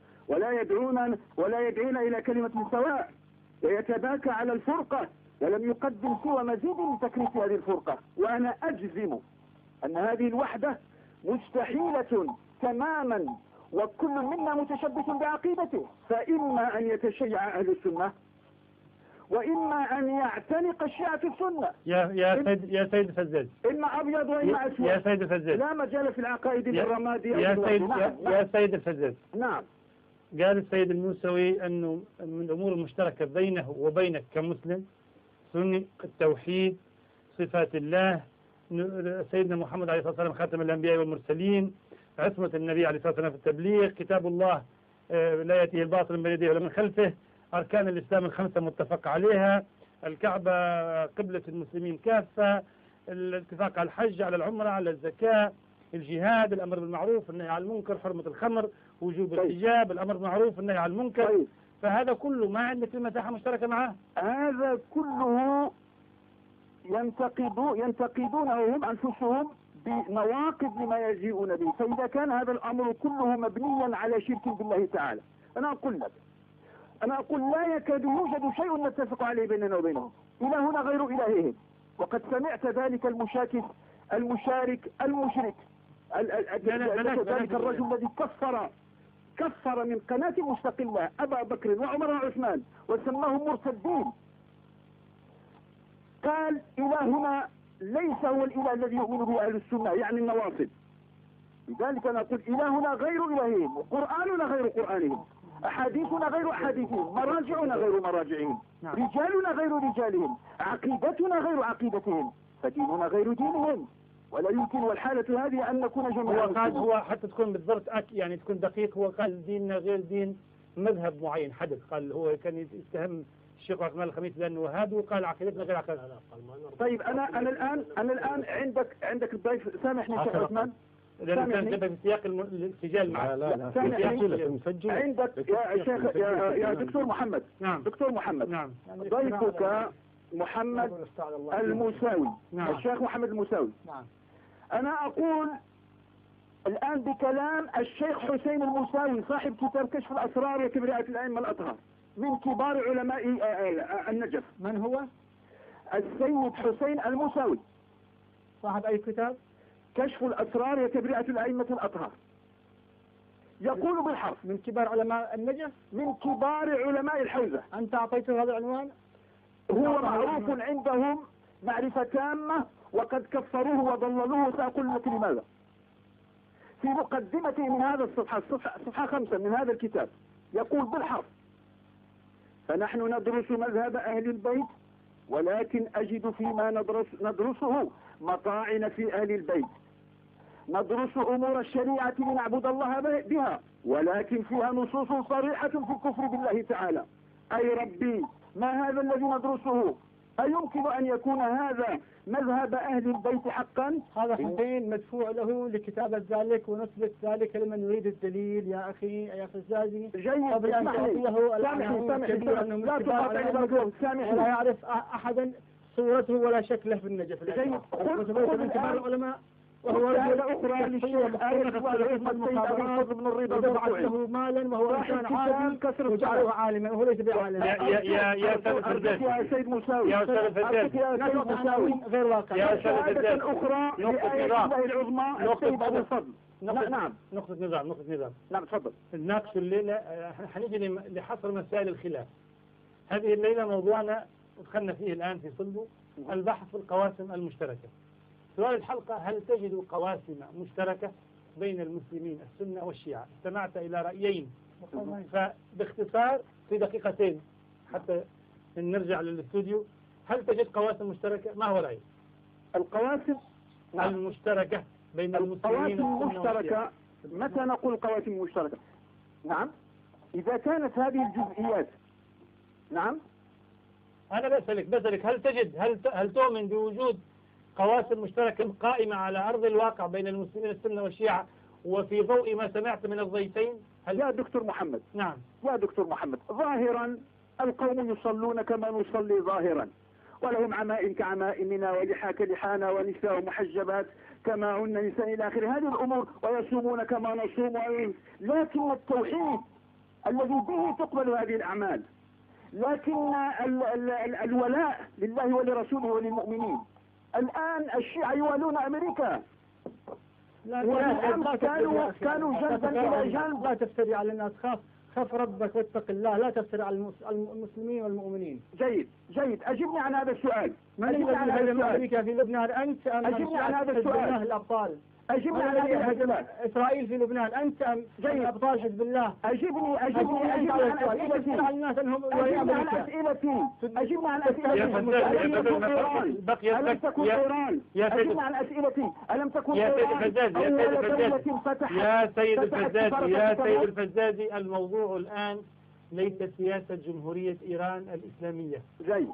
ولا يدعون إلى كلمة سواء، ويتباكى على الفرقة ولم يقدم سوى مزيد من تكريس هذه الفرقة. وأنا أجزم أن هذه الوحدة مستحيلة تماما، وكل منا متشبث بعقيدته، فإما أن يتشيع أهل السنة وإما أن يعتنق الشيعة السنة. يا سيد الفزاز، إما أبيض وإما أسود. يا سيد الفزاز، لا مجال في العقائد للرمادي. يا سيد الفزاز، نعم. قال السيد الموسوي أنه من الأمور المشتركة بينه وبينك كمسلم سني التوحيد، صفات الله، سيدنا محمد عليه الصلاة والسلام خاتم الأنبياء والمرسلين، عصمة النبي عليه الصلاة والسلام في التبليغ، كتاب الله لا يأتيه الباطل من بين يديه ولا من خلفه، أركان الإسلام الخمسة متفق عليها، الكعبة قبلة المسلمين كافة، الاتفاق على الحج، على العمرة، على الزكاة، الجهاد، الأمر بالمعروف، النهي عن المنكر، حرمة الخمر، وجوب الحجاب، الأمر بالمعروف، النهي عن المنكر. فهذا كله ما عندك في مساحة مشتركة معه؟ هذا كله ينتقدونه هم أنفسهم بنواقض لما يجيئون به. فإذا كان هذا الأمر كله مبنيا على شرك بالله تعالى، أنا أقول لا يكاد يوجد شيء نتفق عليه بيننا وبينهم. إلهنا غير إلههم. وقد سمعت ذلك المشرك ذلك الرجل الذي كفر من قناة مستقلة أبا بكر وعمر وعثمان وسماهم مرتدين. قال إلهنا ليس هو الإله الذي يؤمن به أهل السنة، يعني النواصب. لذلك أنا أقول إلهنا غير إلههم، وقرآننا غير قرآنهم، أحاديثنا غير أحاديثهم، مراجعنا غير مراجعهم، رجالنا غير رجالهم، عقيدتنا غير عقيدتهم، فديننا غير دينهم. ولا يمكن والحالة هذه أن نكون جميعا. هو حتى تكون بالضبط يعني تكون دقيق. هو قال ديننا غير دين مذهب معين حدث. قال هو كان يتهم الشيخ عثمان الخميس لأنه وهابي، وقال عقيدتنا غير عقيدتنا. طيب أنا الآن عندك الضيف. سامحني شيخ عثمان، سامحني في سياق السجال معه. لا سامحني. عندك يا شيخ يا دكتور محمد. نعم دكتور محمد. نعم. ضيفك محمد الموساوي. نعم. الشيخ محمد الموساوي. نعم. أنا أقول الآن بكلام الشيخ حسين الموساوي صاحب كتاب كشف الأسرار وكبرياء الأئمة الأطهار من كبار علماء النجف. من هو؟ السيد حسين الموساوي صاحب أي كتاب؟ كشف الأسرار وكبرياء الأئمة الأطهار. يقول بالحرف من كبار علماء النجف، من كبار علماء الحوزة. أنت أعطيته هذا العنوان؟ هو معروف عندهم معرفة تامة، وقد كفروه وضللوه. سأقول لك لماذا. في مقدمته من هذا صفحة 5 من هذا الكتاب يقول بالحرف: فنحن ندرس مذهب أهل البيت، ولكن أجد فيما ندرسه مطاعن في أهل البيت. ندرس أمور الشريعة لنعبد الله بها، ولكن فيها نصوص صريحة في الكفر بالله تعالى. أي ربي، ما هذا الذي ندرسه؟ أيمكن أن يكون هذا مذهب أهل البيت حقا؟ هذا حسين مدفوع له لكتابة ذلك ونثبت ذلك لمن يريد الدليل. يا أخي الزازي، جيد. قبل أن تعطيه سامحني ولا يعرف أحدا صورته ولا شكله في النجف. جيد. خذ من كبار العلماء، وهو أخرى للشيخ المخابرات بن الرضا ودفعت له مالا وهو إنسان عادي وجعله عالما وهو ليس بعالم. يا سيد مساوي، يا أستاذ الفزاز، غير واقع. يا أستاذ الفزاز، أخرى لآية الله العظمى السيد أبو الفضل. نعم. نقطة نظام. نعم تفضل. نناقش الليلة حنيجي لحصر مسائل الخلاف. هذه الليلة موضوعنا دخلنا فيه الآن في صلبه البحث في القواسم المشتركة. سؤال الحلقة: هل تجد قواسم مشتركة بين المسلمين السنة والشيعة؟ استمعت إلى رأيين، فباختصار في دقيقتين حتى نرجع للاستوديو. هل تجد قواسم مشتركة؟ ما هو رأيك؟ القواسم المشتركة بين المسلمين المشتركة. متى نقول قواسم مشتركة؟ نعم، إذا كانت هذه الجزئيات. نعم، أنا بسألك هل تؤمن بوجود قواسم مشتركة قائمة على أرض الواقع بين المسلمين السنة والشيعة، وفي ضوء ما سمعت من الضيفين؟ يا دكتور محمد. نعم يا دكتور محمد، ظاهرا القوم يصلون كما نصلي ظاهرا، ولهم عمائم كعمائمنا ولحى كلحانا ونساء محجبات كما هن نساء إلى آخر هذه الأمور، ويصومون كما نصوم. لكن التوحيد الذي به تقبل هذه الأعمال، لكن الولاء لله ولرسوله وللمؤمنين. الآن الشيعة يوالون أمريكا، والأمس كانوا جنبا إلى جنب. لا تفتري على الناس، خاف ربك واتق الله، لا تفتري على المسلمين والمؤمنين. جيد. أجبني عن هذا السؤال. من الذي هزم أمريكا في لبنان؟ أنت أم أجبني عن هذا السؤال. الأبطال. أجبني عن هذا السؤال. إسرائيل في لبنان أنت أم أبطال حزب الله؟ أجبني عن أسئلتي. أجبني عن أسئلتي. ألم تكن إيران؟ أجبني عن أسئلتي. ألم تكن يا سيد الفزازي، الموضوع الآن ليس سياسة جمهورية إيران الإسلامية. جيد.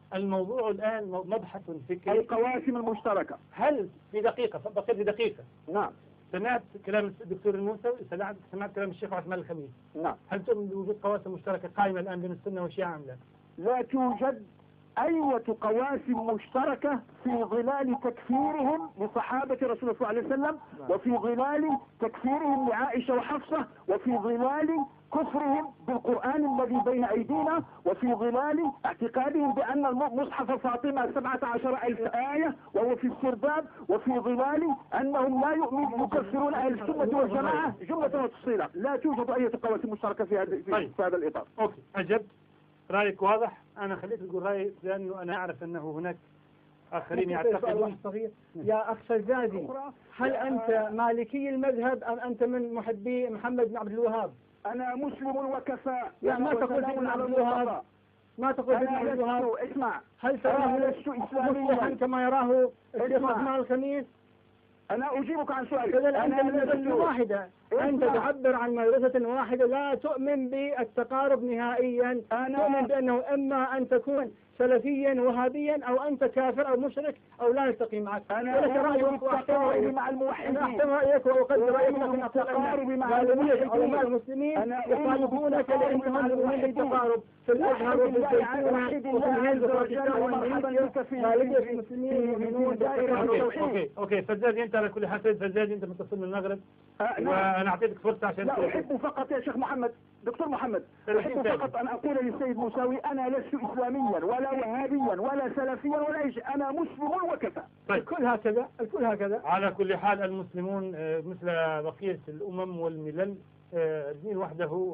الموضوع الآن مبحث فكري. القواسم المشتركة. هل في دقيقة بقيت في دقيقة نعم. سمعت كلام الدكتور الموسوي، سمعت كلام الشيخ عثمان الخميس. نعم. هل تؤمن بوجود قواسم مشتركة قائمة الآن بين السنة والشيعة أم لا؟ لا توجد أيوة قواسم مشتركة في ظلال تكفيرهم لصحابة رسول الله صلى الله عليه وسلم، وفي ظلال تكفيرهم لعائشة وحفصة، وفي ظلال كفرهم بالقرآن الذي بين أيدينا، وفي ظلال اعتقادهم بأن المصحف فاطمة 17,000 آية وهو في السرداب، وفي ظلال أنهم لا يكفرون أهل السنة والجماعة جملة وتفصيلا. لا توجد أي قواسم مشتركة في هذا الإطار. أوكي، أجبت، رأيك واضح. أنا خليت تقول رأيي لأنه أنا أعرف أنه هناك آخرين يعتقدون. يا أخ فزازي، هل أنت مالكي المذهب أم أنت من محبي محمد بن عبد الوهاب؟ أنا مسلم وكفى. ما تقول ابن عبد الوهاب، ما تقول ابن عبد الوهاب. اسمع، هل تراه مصلحا كما يراه الشيخ عثمان الخميس؟ أنا أجيبك عن سؤالك. أنت من مدرسة واحدة، أنت تعبر عن مدرسة واحدة، لا تؤمن بالتقارب نهائيا. تؤمن بأنه إما أن تكون سلفيا وهابيا أو أنت كافر أو مشرك أو لا يلتقي معك. أنا رأيك وأحترم مع الموحدين. أنا أحترم رأيك وأقدر رأيك، لكن التقارب مع علماء المسلمين يخالفونك لأنهم يؤمنون بالتقارب في الأزهر وفي الزيتونة وفي الهند وفي والمسلمين يؤمنون بالتقارب. أوكي فزازي، أنت على كل حال فزازي، أنت متصل من المغرب وأنا أعطيتك فرصة عشان لا أحب فقط يا شيخ محمد، دكتور محمد، أحب فقط أن أقول للسيد موسوي أنا لست إسلاميا ولا وهابيا ولا سلفيا ولا شيء، أنا مسلم وكفى. طيب. الكل هكذا. على كل حال المسلمون مثل بقية الأمم والملل، الدين وحده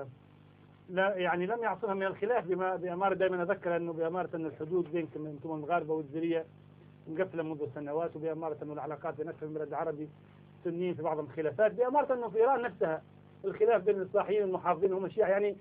لا يعني لم يعصمها من الخلاف بأمارة. دائما أذكر أنه بأمارة أن الحدود بينكم أنتم المغاربة والجزرية مقفلة منذ سنوات، وبأمارة أنه العلاقات بين أكثر من البلد العربي السنيين في بعضهم خلافات، بأمارة أنه في إيران نفسها الخلاف بين الإصلاحيين والمحافظين هم الشيعة. يعني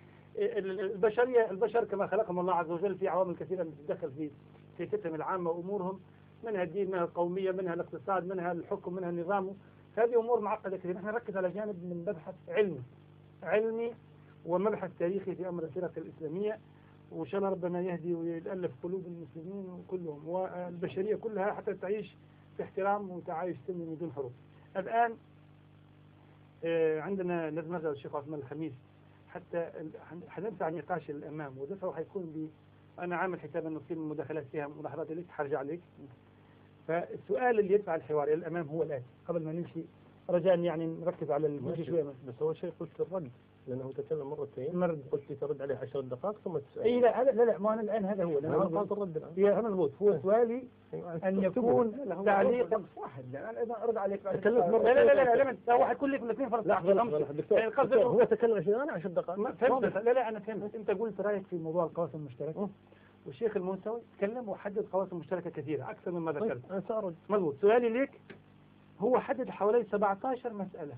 البشر كما خلقهم الله عز وجل في عوامل كثيرة تتدخل في سياستهم العامة وأمورهم، منها الدين، منها القومية، منها الاقتصاد، منها الحكم، منها النظام. هذه أمور معقدة كثير. نحن نركز على جانب من مبحث علمي ومبحث تاريخي في أمر الفرق الإسلامية، وإن شاء الله ربنا يهدي ويألف قلوب المسلمين كلهم والبشرية كلها حتى تعيش في احترام وتعايش سلمي من دون حروب. الآن عندنا لازم نرجع للشيخ عثمان الخميس حتى حنرجع عن نقاش الأمام، ودفعه حيكون أنا عامل حساب أنه كثير من المداخلات فيها ملاحظات لك حرجع لك. فالسؤال اللي يدفع الحوار إلى الأمام هو الآتي، قبل ما نمشي رجاء يعني نركز على المشي شوية. بس أول شيء قلت الرد، لأنه تكلم مرتين، قلت لي ترد عليه 10 دقائق ثم تسأل. اي لا ما أنا الآن هذا هو أنا قلت الرد الآن. يا مضبوط، هو سؤالي أن يكون تعليق واحد. أنا إذا أرد عليك بعد تكلمت مرة. لا واحد كل في الاثنين فرص. دكتور هو تكلم 20 أنا 10 دقائق. فهمت. لا أنا فهمت. أنت قلت رأيك في موضوع القواسم المشتركة، والشيخ الموسوي تكلم وحدد قواسم مشتركة كثيرة أكثر مما ذكرت. أنا سأرد. مضبوط. سؤالي لك هو حدد حوالي 17 مسألة،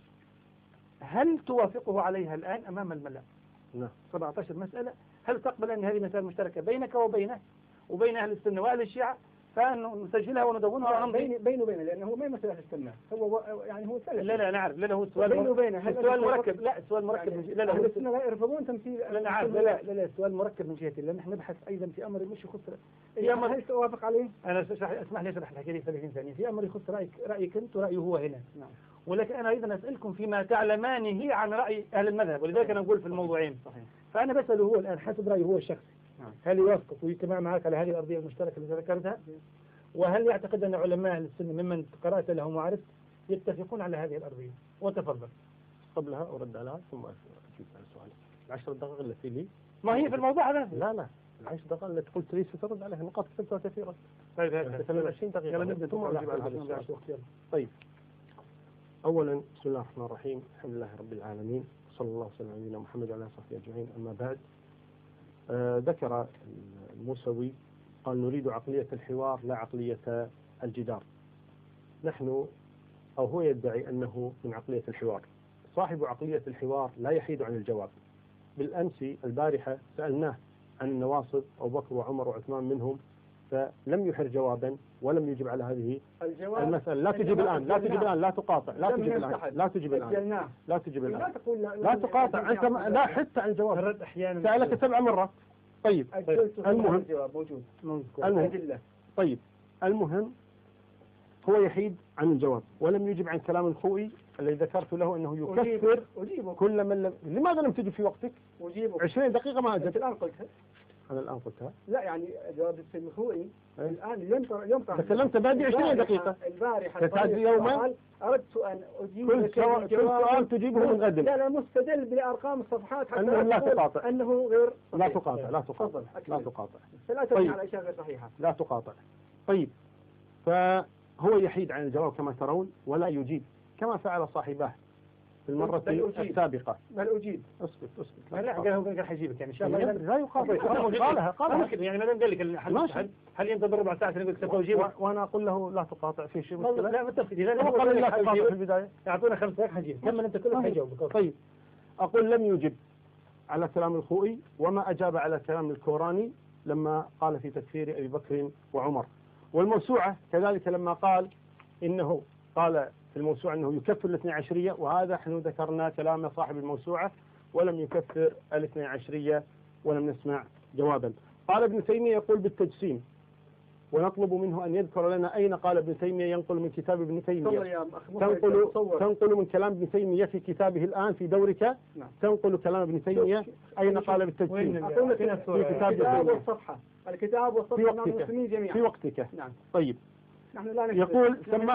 هل توافقه عليها الآن أمام الملأ؟ نعم. 17 مسألة، هل تقبل أن هذه مسائل مشتركة بينك وبينه وبين أهل السنة وأهل الشيعة، فأن نسجلها وندونها ونمضي؟ بينه وبينه، لأنه هو ما مسألة السنة، هو يعني هو سلف. لا أنا أعرف. لا هو السؤال بينه وبينه. السؤال مركب. لا السؤال مركب من لا أهل السنة لا يرفضون تمثيل. لا عارف. لا السؤال مركب من جهتين، لأن نحن نبحث أيضا في أمر مش يخص في أمر. هل توافق عليه؟ أنا اسمح لي أشرح الحكاية دي 30 ثانية. في أمر يخص رأيك أنت ورأيه هو هنا. نعم. ولكن أنا أيضا أسألكم فيما تعلمانه عن رأي أهل المذهب، ولذلك أنا أقول في الموضوعين. صحيح. فأنا بسأله هو الآن حسب رأيه هو الشخصي، هل يوافق ويجتمع معك على هذه الأرضية المشتركة التي ذكرتها؟ وهل يعتقد أن علماء أهل السنة ممن قرأت لهم وعرفت يتفقون على هذه الأرضية؟ وتفضل. قبلها أرد عليها ثم أجيب على سؤالك. 10 دقائق التي لي ما هي في الموضوع هذا؟ لا 10 دقائق التي قلت لي سترد عليها، نقاط كثيرة كثيرة. طيب تكلم 20 دقيقة. يلا نبدأ ثم أجيب على هذا السؤال. طيب، أولا بسم الله الرحمن الرحيم، الحمد لله رب العالمين، صلى الله وسلم على نبينا محمد وعلى آله وصحبه أجمعين. أما بعد، ذكر الموسوي قال نريد عقلية الحوار لا عقلية الجدار. نحن أو هو يدعي أنه من عقلية الحوار. صاحب عقلية الحوار لا يحيد عن الجواب. بالأمس البارحة سألناه عن النواصب أبو بكر وعمر وعثمان منهم، فلم يحر جوابا ولم يجب على هذه المسألة. لا تجيب الآن، لا تقاطع، لا تجيب الآن. لا تقاطع أنت لا حتى عن الجواب. سألك 7 مرات طيب المهم الجواب موجود. المهم طيب المهم هو يحيد عن الجواب ولم يجب عن كلام الخوئي الذي ذكرت له أنه يكفر أجيبه. كل من لم. لماذا لم تجب في وقتك؟ أجيبه 20 دقيقة ما أجبت. الآن قلتها. أنا الآن قلتها. لا يعني جواب السيد الخوئي الآن اليوم تكلمت بعد 20 دقيقة. البارحة تتعدي يوما. أردت أن أجيب كل سؤال تجيبه من غد. لا مستدل بأرقام الصفحات حتى أنه لا تقاطع. أنه غير لا تقاطع لا تقاطع لا تقاطع. لا تبني على أشياء غير صحيحة. لا تقاطع. طيب فهو يحيد عن الجواب كما ترون ولا يجيب كما فعل صاحبه في المرة السابقة. بل أجيب. اسكت. لا قال حيجيبك يعني إن شاء الله لا يقاطع. قالها يعني ما دام قال لك هل ينتظر ربع ساعة نقول لك أجيبه وأنا أقول له لا تقاطع في شيء مشكلة. لا متفق إذا هو قال لا تقاطع في البداية. يعطونا 5 دقائق حجيب كمل أنت كلك حيجاوبك. طيب أقول لم يجب على كلام الخوئي وما أجاب على كلام الكوراني لما قال في تكفير أبي بكر وعمر. والموسوعة كذلك لما قال إنه قال في الموسوعة أنه يكفر الاثني عشرية وهذا نحن ذكرنا كلام صاحب الموسوعة ولم يكفر الاثني عشرية ولم نسمع جوابا. قال ابن تيمية يقول بالتجسيم ونطلب منه أن يذكر لنا أين قال ابن تيمية ينقل من كتاب ابن تيمية تنقل من كلام ابن تيمية في كتابه الآن في دورك تنقل كلام ابن تيمية أين قال بالتجسيم في كتاب والصفحة الكتاب والصفحة في وقتك. نعم. طيب يقول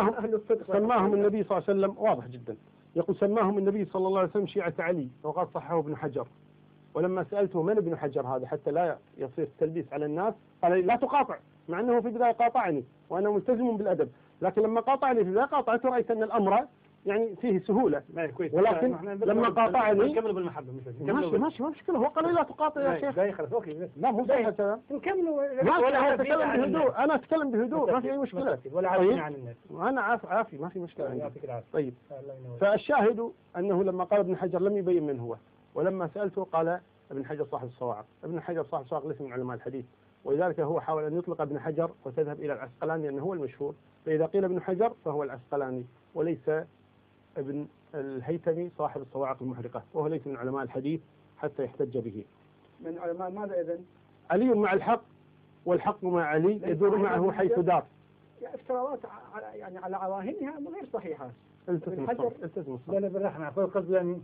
سماهم النبي صلى الله عليه وسلم واضح جدا يقول سماهم النبي صلى الله عليه وسلم شيعة علي وقد صححه ابن حجر ولما سألته من ابن حجر هذا حتى لا يصير تلبيس على الناس قال لا تقاطع مع أنه في البداية قاطعني وأنا ملتزم بالأدب لكن لما قاطعني في البداية قاطعته رأيت أن الأمر يعني فيه سهولة ولكن لما قاطعني نكمل بالمحبة ماشي ما مشكلة هو قال لي لا تقاطع يا شيخ لا مو زي هذا نكملوا ولا أتكلم بهدوء أنا أتكلم بهدوء ما في أي مشكلة ولا عارفين عن الناس وأنا عافي ما في مشكلة طيب فالشاهد أنه لما قال ابن حجر لم يبين من هو ولما سألته قال ابن حجر صاحب الصواعق ابن حجر صاحب الصواعق ليس من علماء الحديث ولذلك هو حاول أن يطلق ابن حجر وتذهب إلى العسقلاني لأنه هو المشهور فإذا قيل ابن حجر فهو العسقلاني وليس ابن الهيثمي صاحب الصواعق المحرقة وهو ليس من علماء الحديث حتى يحتج به. من علماء ماذا إذن؟ علي مع الحق والحق مع علي يدور معه حيث دار. افتراضات يعني على عواهنها غير صحيحة. التزم الصمت. لا بالرحمة قصد يعني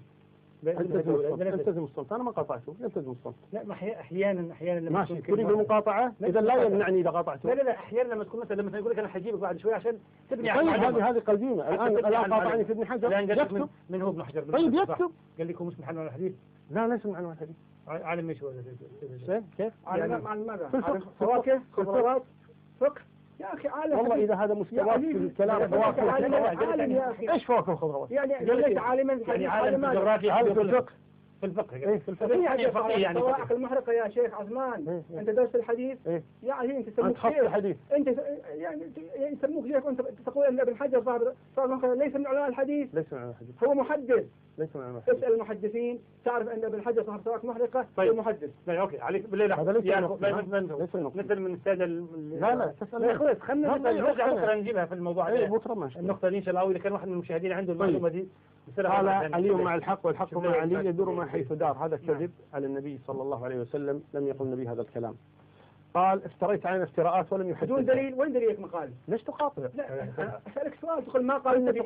التزم الصمت أنا ما قاطعته التزم الصمت. لا ما أحيانا لما ماشي تريد المقاطعة إذا لا يمنعني إذا قاطعته. لا أحيانا لما تكون مثلا يقول لك أنا حجيبك بعد شوي عشان تبني على هذه قديمة الآن قاطعني في ابن حجر يكتب من هو ابن حجر طيب يكتب قال لكم مش محل الحديث لا ليس من علماء الحديث عالم ايش هو كيف عالم عن ماذا في الفقه خبرات فقه يا أخي عالم والله إذا هذا مستواك في الكلام عالم يا أخي إيش فواكه الخضروات يعني ليس عالما يعني عالم الجغرافيا هذا في الفقه في الفقه في الفقه يعني الصواعق المحرقة يا شيخ عثمان أنت درست الحديث يعني أنت تسموك شيخ الحديث أنت يعني يسموك شيخ وأنت تقول أن ابن حجر صاحب ليس من علماء الحديث ليس من علماء الحديث هو محدث ليس من علماء الحديث اسأل المحدثين تعرف أن ابن حجر صاحب صواعق محرقة طيب محدث أوكي عليك بالليل هذا ليس مثل من السادة لا تسأل يا أخوي خلينا نرجع بكرة نجيبها في الموضوع النقطة دي إن شاء الله إذا كان واحد من المشاهدين عنده المعلومة دي قال علي مع الحق والحق مع علي يدور ما حيث دار هذا كذب على النبي صلى الله عليه وسلم لم يقل النبي هذا الكلام قال افتريت علينا افتراءات ولم يحدث بدون دليل وين دليلك مقال ليش تقاطع لا أسألك سؤال تقول ما قال النبي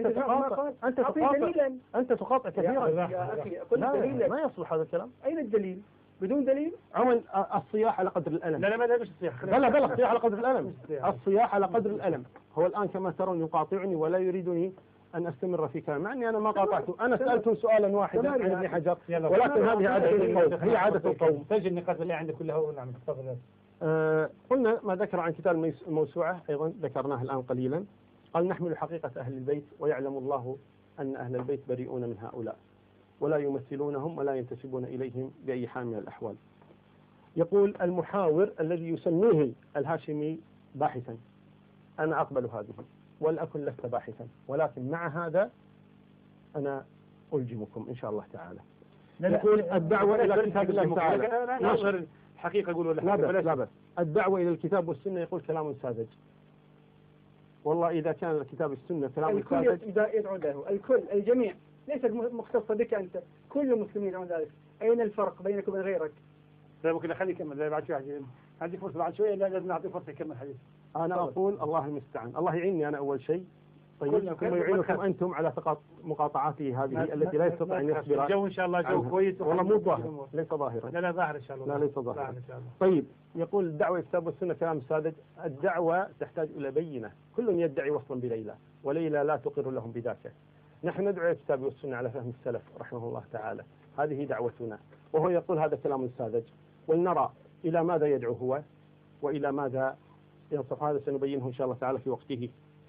أنت تقاطع كثيرا يا أخي قل دليلا ما يصلح هذا الكلام أين الدليل بدون دليل عمل الصياح على قدر الألم لا ما ده مش الصياح بلا الصياح على قدر الألم الصياح على قدر الألم هو الآن كما ترون يقاطعني ولا يريدني أن أستمر في كلام مع أني أنا ما قاطعته أنا سألته سؤالا واحدا عن ابن حجر ولكن هذه عادة القوم هي عادة القوم سجل النقاط اللي عندك كلها ونعم تفضل. قلنا ما ذكر عن كتاب الموسوعة أيضا ذكرناه الآن قليلا قال نحمل حقيقة أهل البيت ويعلم الله أن أهل البيت بريئون من هؤلاء ولا يمثلونهم ولا ينتسبون إليهم بأي حال من الأحوال. يقول المحاور الذي يسميه الهاشمي باحثا أنا أقبل هذه ولأكن لست باحثا ولكن مع هذا أنا ألجمكم إن شاء الله تعالى. يقول الدعوة إلى كتاب الله تعالى حقيقة أقول ولا لا بس الدعوة إلى الكتاب والسنة يقول كلام ساذج والله إذا كان الكتاب والسنة كلام ساذج الكل يدعو له الكل الجميع ليست مختصة بك أنت كل المسلمين يدعون ذلك. أين الفرق بينك وبين غيرك لا ممكن أخليه يكمل، لا بعد شوي عندي فرصة بعد شوية، لا لازم نعطيه فرصة يكمل حديث. أنا أقول الله المستعان، الله يعيني أنا أول شيء، طيب ثم يعينكم أنتم على مقاطعته هذه التي لا يستطيع أن يصبر. الجو إن شاء الله جو كويس، والله مو ظاهر، ليس ظاهرا. لا ظاهر إن شاء الله. لا ليس ظاهرا إن شاء الله. طيب يقول الدعوة الكتاب والسنة كلام ساذج، الدعوة تحتاج إلى بينة، كل يدعي وصلا بليلى وليلى لا تقر لهم بذاك. نحن ندعو إلى الكتاب والسنة على فهم السلف رحمه الله تعالى، هذه دعوتنا. وهو يقول هذا كلام ساذج، ولنرى إلى ماذا يدعو هو وإلى ماذا ينصف. هذا سنبينه إن شاء الله تعالى في وقته.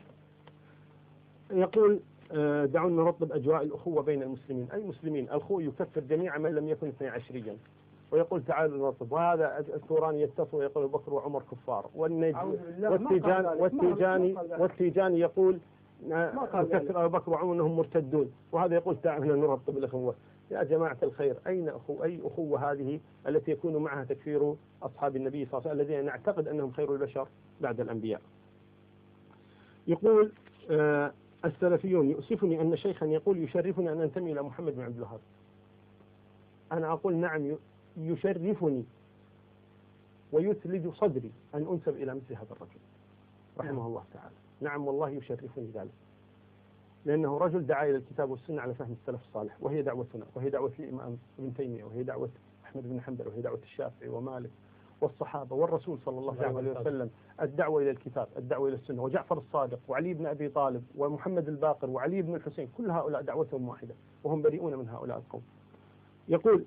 يقول دعونا نرطب أجواء الأخوة بين المسلمين. أي مسلمين؟ الأخوة يكفر جميع من لم يكن 12 ويقول تعالوا نرطب. وهذا الثوراني يتصل ويقول بكر وعمر كفار، والتيجاني يقول يكفر أبو بكر وعمر أنهم مرتدون، وهذا يقول تعالوا نرطب الأخوة. يا جماعة الخير، أين أي أخوة هذه التي يكون معها تكفير أصحاب النبي صلى الله عليه وسلم الذين نعتقد أنهم خير البشر بعد الأنبياء؟ يقول السلفيون يؤسفني أن شيخا يقول يشرفني أن أنتمي إلى محمد بن عبد الوهاب. أنا أقول نعم، يشرفني ويثلج صدري أن أنسب إلى مثل هذا الرجل رحمه الله تعالى. نعم والله يشرفني ذلك، لأنه رجل دعا إلى الكتاب والسنة على فهم السلف الصالح، وهي دعوتنا، وهي دعوة الإمام ابن تيمية، وهي دعوة أحمد بن حنبل، وهي دعوة الشافعي ومالك والصحابة والرسول صلى الله عليه وسلم. الدعوة إلى الكتاب، الدعوة إلى السنة، وجعفر الصادق وعلي بن أبي طالب ومحمد الباقر وعلي بن الحسين، كل هؤلاء دعوتهم واحدة وهم بريئون من هؤلاء القوم. يقول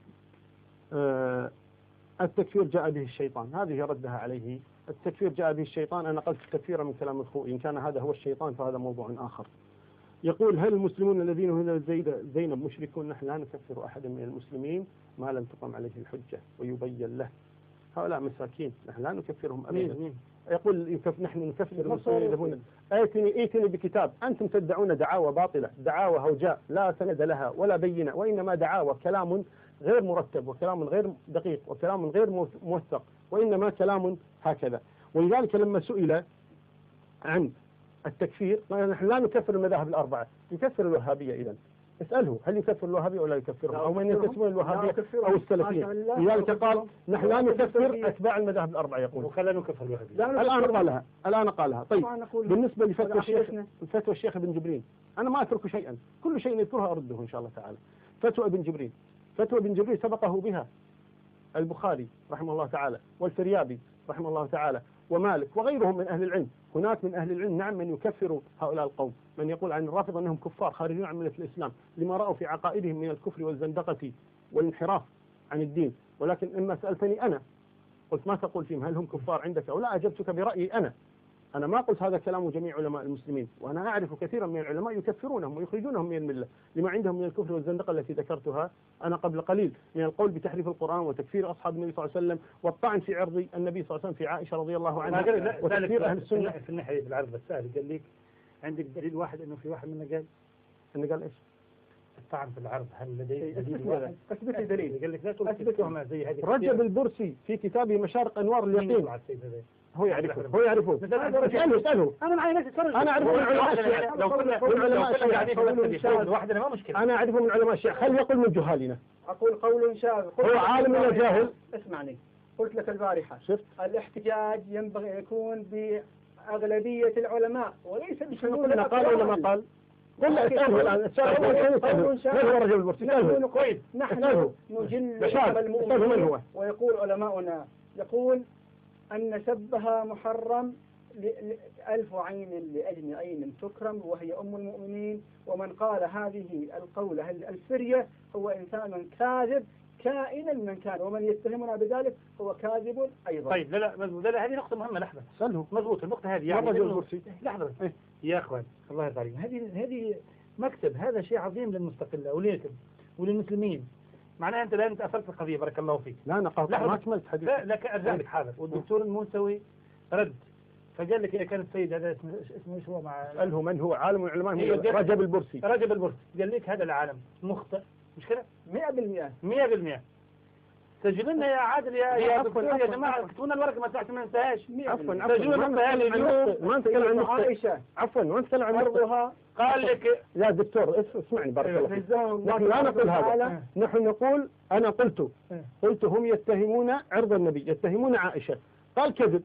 التكفير جاء به الشيطان، هذه ردها عليه. التكفير جاء به الشيطان، أنا نقلت التكفير من كلام الخوئي، إن كان هذا هو الشيطان فهذا موضوع آخر. يقول هل المسلمون الذين هنا زينب مشركون؟ نحن لا نكفر أحدا من المسلمين ما لم تقم عليه الحجة ويبين له. هؤلاء مساكين نحن لا نكفرهم أبدا. يقول نحن نكفر المسلمين الذين ائتني بكتاب. أنتم تدعون دعاوى باطلة، دعاوى هوجاء لا سند لها ولا بينة، وإنما دعاوى كلام غير مرتب وكلام غير دقيق وكلام غير موثق، وإنما كلام هكذا. ولذلك لما سئل عن التكفير قال نحن لا نكفر المذاهب الأربعة، يكفر الوهابية. إذن اسأله هل يكفر الوهابية ولا يكفرهم، أو من ينتسبون الوهابية أو السلفية. لذلك قال نحن لا نكفر أتباع المذاهب الأربعة. يقول وخلنا نكفر الوهابية. الآن قالها. طيب بالنسبة لفتوى الشيخ ابن جبرين، أنا ما أترك شيئا، كل شيء يذكرها أرده إن شاء الله تعالى. فتوى ابن جبرين سبقه بها البخاري رحمه الله تعالى، والفريابي رحمه الله تعالى، ومالك وغيرهم من أهل العلم. هناك من أهل العلم نعم من يكفر هؤلاء القوم، من يقول عن الرافضة أنهم كفار خارجون عن ملة الإسلام لما رأوا في عقائدهم من الكفر والزندقة والانحراف عن الدين. ولكن إما سألتني أنا قلت ما تقول فيهم، هل هم كفار عندك أو لا؟ أجبتك برأيي أنا ما قلت هذا كلام جميع علماء المسلمين، وأنا أعرف كثيرا من العلماء يكفرونهم ويخرجونهم من الملة لما عندهم من الكفر والزندقة التي ذكرتها أنا قبل قليل، من القول بتحريف القرآن وتكفير أصحاب النبي صلى الله عليه وسلم والطعن في عرض النبي صلى الله عليه وسلم في عائشة رضي الله عنها وتكفير أهل السنة. في الناحية العرض السائل قال لك عندك دليل واحد إنه في واحد منا قال إيش؟ الطعن في العرض، هل لديك دليل واحد؟ أثبت لي دليل. قال لك لا تثبت تهمة زي هذه. رجب البرسي في كتابه مشارق أنوار اليقين هو يعرفه. اسأله. أنا معي نفس أنا أعرفه من علماء الشيعة. أنا أعرفه من علماء الشيعة. خلي يقول من جهالنا. أقول قول شاذ. هو عالم ولا جاهل؟ اسمعني، قلت لك البارحة شفت الاحتجاج ينبغي أن يكون بأغلبية العلماء وليس بشمول. قال ولا ما قال؟ قل اسأله الآن. من هو رجل البرسي؟ نحن نجل المؤمنين. من هو؟ ويقول علماؤنا يقول أن سبها محرم 1000 عين لأجل عين تكرم وهي أم المؤمنين، ومن قال هذه القولة الفرية هو إنسان كاذب كائنا من كان، ومن يتهمنا بذلك هو كاذب أيضا. طيب لا مضبوط، هذه نقطة مهمة. لحظة سأله مضبوط النقطة هذه يعني رجل البرسي. لحظة يا أخوان الله يرضى عليكم، هذه مكتب، هذا شيء عظيم للمستقلة وللمسلمين. معناها أنت الآن تأثرت القضية بارك الله فيك. لا أنا ما أكملت حديث. لا أرجع لك حاضر. والدكتور الموسوي رد فقال لك إذا كان السيد هذا اسمه إيش هو مع سأله من هو عالم العلماء رجب البرسي قال لك هذا العالم مخطئ مش كده 100%. سجلوا لنا يا عادل يا دكتور يا جماعه، اكتبوا لنا الورقه ما تحت ما ننساهاش. سجلوا لنا ما نتكلم عن عائشة، عفوا ما نتكلم عن عرضها. قال لك يا دكتور اسمعني بارك الله فيك. نحن لا نقول هذا، نحن نقول أنا قلت هم يتهمون عرض النبي، يتهمون عائشة، قال كذب.